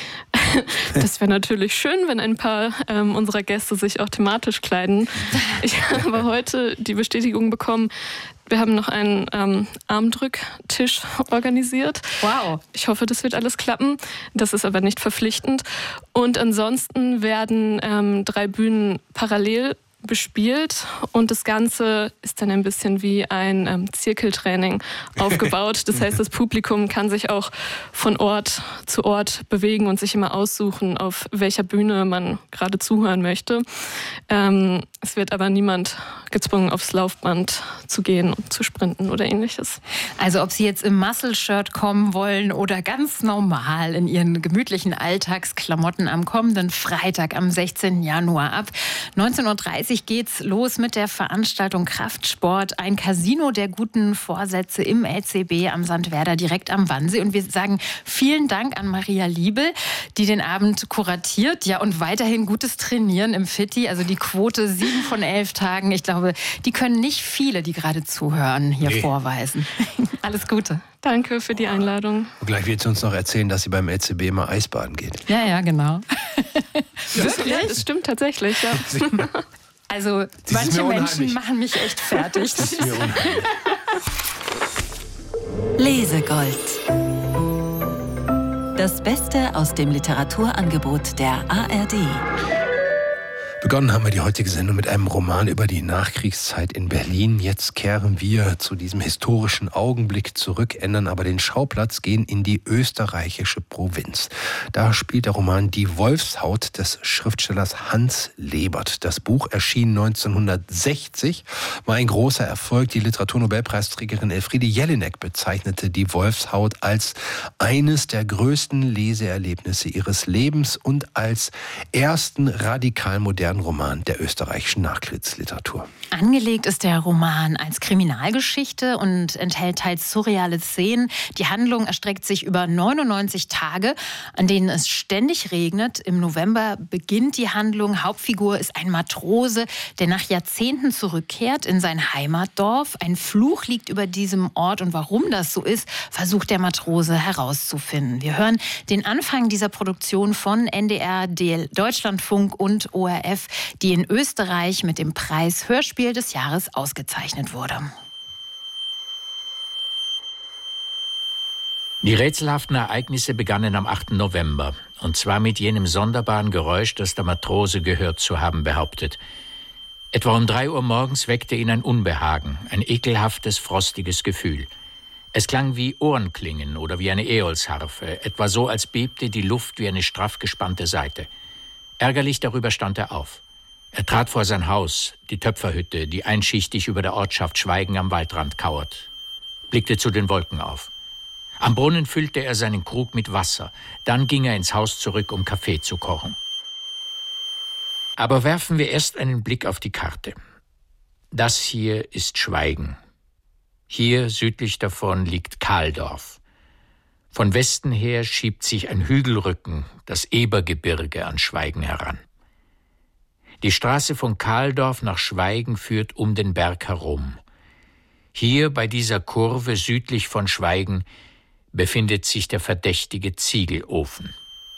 Das wäre natürlich schön, wenn ein paar ähm, unserer Gäste sich auch thematisch kleiden. Ich habe heute die Bestätigung bekommen, wir haben noch einen ähm, Armdrücktisch organisiert. Wow. Ich hoffe, das wird alles klappen. Das ist aber nicht verpflichtend. Und ansonsten werden ähm, drei Bühnen parallel bespielt und das Ganze ist dann ein bisschen wie ein ähm, Zirkeltraining aufgebaut. Das heißt, das Publikum kann sich auch von Ort zu Ort bewegen und sich immer aussuchen, auf welcher Bühne man gerade zuhören möchte. Ähm, es wird aber niemand gezwungen, aufs Laufband zu gehen und zu sprinten oder ähnliches. Also ob Sie jetzt im Muscle-Shirt kommen wollen oder ganz normal in Ihren gemütlichen Alltagsklamotten am kommenden Freitag, am sechzehnten Januar ab neunzehn Uhr dreißig dreißig geht's los mit der Veranstaltung Kraftsport, ein Casino der guten Vorsätze im L C B am Sandwerder, direkt am Wannsee. Und wir sagen vielen Dank an Maria Liebel, die den Abend kuratiert. Ja, und weiterhin gutes Trainieren im Fitti. Also die Quote sieben von elf Tagen. Ich glaube, die können nicht viele, die gerade zuhören, hier nee. vorweisen. Alles Gute. Danke für die Einladung. Und gleich wird sie uns noch erzählen, dass sie beim L C B immer Eisbaden geht. Ja, ja, genau. Wirklich? Ja, das stimmt tatsächlich, ja. Also manche Menschen machen mich echt fertig. Das ist mir unheimlich. Lesegold. Das Beste aus dem Literaturangebot der A R D. Begonnen haben wir die heutige Sendung mit einem Roman über die Nachkriegszeit in Berlin. Jetzt kehren wir zu diesem historischen Augenblick zurück, ändern aber den Schauplatz, gehen in die österreichische Provinz. Da spielt der Roman Die Wolfshaut des Schriftstellers Hans Lebert. Das Buch erschien neunzehnhundertsechzig, war ein großer Erfolg. Die Literaturnobelpreisträgerin Elfriede Jelinek bezeichnete Die Wolfshaut als eines der größten Leseerlebnisse ihres Lebens und als ersten radikal modernen Roman der österreichischen Nachkriegsliteratur. Angelegt ist der Roman als Kriminalgeschichte und enthält teils surreale Szenen. Die Handlung erstreckt sich über neunundneunzig Tage, an denen es ständig regnet. Im November beginnt die Handlung. Hauptfigur ist ein Matrose, der nach Jahrzehnten zurückkehrt in sein Heimatdorf. Ein Fluch liegt über diesem Ort und warum das so ist, versucht der Matrose herauszufinden. Wir hören den Anfang dieser Produktion von N D R, Deutschlandfunk und O R F, die in Österreich mit dem Preis Hörspiel des Jahres ausgezeichnet wurde. Die rätselhaften Ereignisse begannen am achten November. Und zwar mit jenem sonderbaren Geräusch, das der Matrose gehört zu haben behauptet. Etwa um drei Uhr morgens weckte ihn ein Unbehagen, ein ekelhaftes, frostiges Gefühl. Es klang wie Ohrenklingen oder wie eine Äolsharfe, etwa so, als bebte die Luft wie eine straff gespannte Saite. Ärgerlich darüber stand er auf. Er trat vor sein Haus, die Töpferhütte, die einschichtig über der Ortschaft Schweigen am Waldrand kauert, blickte zu den Wolken auf. Am Brunnen füllte er seinen Krug mit Wasser, dann ging er ins Haus zurück, um Kaffee zu kochen. Aber werfen wir erst einen Blick auf die Karte. Das hier ist Schweigen. Hier südlich davon liegt Kahldorf. Von Westen her schiebt sich ein Hügelrücken, das Ebergebirge, an Schweigen heran. Die Straße von Kahldorf nach Schweigen führt um den Berg herum. Hier bei dieser Kurve südlich von Schweigen befindet sich der verdächtige Ziegelofen.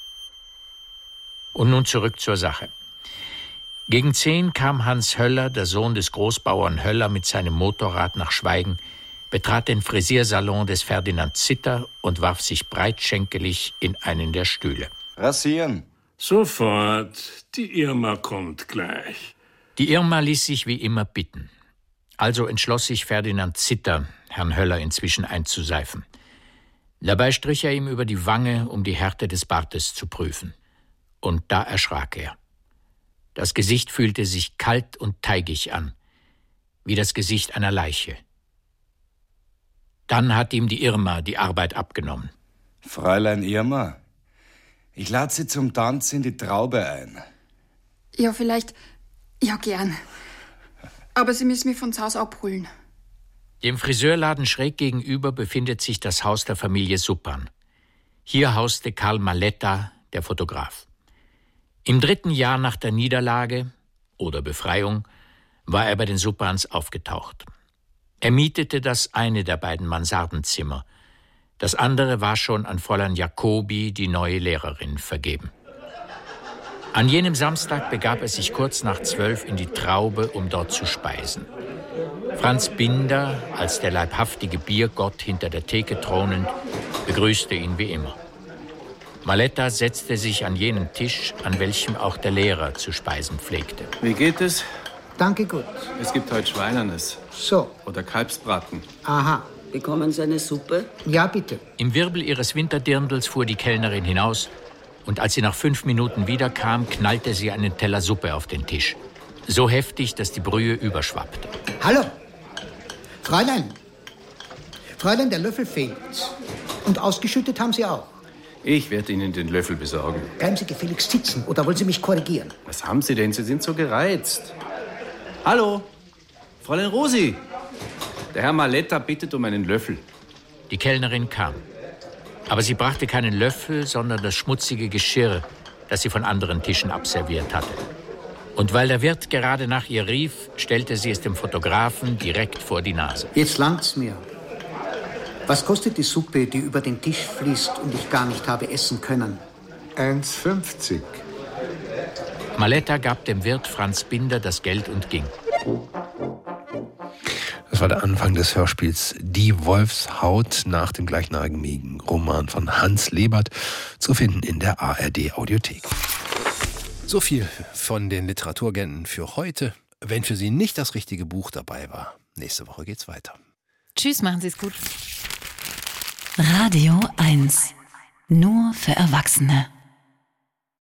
Und nun zurück zur Sache. Gegen zehn kam Hans Höller, der Sohn des Großbauern Höller, mit seinem Motorrad nach Schweigen, betrat den Frisiersalon des Ferdinand Zitter und warf sich breitschenkelig in einen der Stühle. Rasieren. Sofort. Die Irma kommt gleich. Die Irma ließ sich wie immer bitten. Also entschloss sich Ferdinand Zitter, Herrn Höller inzwischen einzuseifen. Dabei strich er ihm über die Wange, um die Härte des Bartes zu prüfen. Und da erschrak er. Das Gesicht fühlte sich kalt und teigig an, wie das Gesicht einer Leiche. Dann hat ihm die Irma die Arbeit abgenommen. Fräulein Irma, ich lade Sie zum Tanz in die Traube ein. Ja, vielleicht. Ja, gern. Aber Sie müssen mich von Haus abholen. Dem Friseurladen schräg gegenüber befindet sich das Haus der Familie Suppan. Hier hauste Karl Maletta, der Fotograf. Im dritten Jahr nach der Niederlage oder Befreiung war er bei den Suppans aufgetaucht. Er mietete das eine der beiden Mansardenzimmer. Das andere war schon an Fräulein Jacobi, die neue Lehrerin, vergeben. An jenem Samstag begab er sich kurz nach zwölf in die Traube, um dort zu speisen. Franz Binder, als der leibhaftige Biergott hinter der Theke thronend, begrüßte ihn wie immer. Maletta setzte sich an jenen Tisch, an welchem auch der Lehrer zu speisen pflegte. Wie geht es? Danke gut. Es gibt heute Schweinernes. So. Oder Kalbsbraten. Aha. Bekommen Sie eine Suppe? Ja, bitte. Im Wirbel ihres Winterdirndls fuhr die Kellnerin hinaus und als sie nach fünf Minuten wiederkam, knallte sie einen Teller Suppe auf den Tisch. So heftig, dass die Brühe überschwappte. Hallo. Fräulein. Fräulein, der Löffel fehlt. Und ausgeschüttet haben Sie auch. Ich werde Ihnen den Löffel besorgen. Bleiben Sie gefälligst sitzen oder wollen Sie mich korrigieren? Was haben Sie denn? Sie sind so gereizt. Hallo, Fräulein Rosi. Der Herr Maletta bittet um einen Löffel. Die Kellnerin kam. Aber sie brachte keinen Löffel, sondern das schmutzige Geschirr, das sie von anderen Tischen abserviert hatte. Und weil der Wirt gerade nach ihr rief, stellte sie es dem Fotografen direkt vor die Nase. Jetzt langt's mir. Was kostet die Suppe, die über den Tisch fließt und ich gar nicht habe essen können? eins fünfzig. Maletta gab dem Wirt Franz Binder das Geld und ging. Das war der Anfang des Hörspiels Die Wolfshaut nach dem gleichnamigen Roman von Hans Lebert, zu finden in der A R D-Audiothek. So viel von den Literaturagenten für heute. Wenn für Sie nicht das richtige Buch dabei war, nächste Woche geht's weiter. Tschüss, machen Sie es gut. Radio eins. Nur für Erwachsene.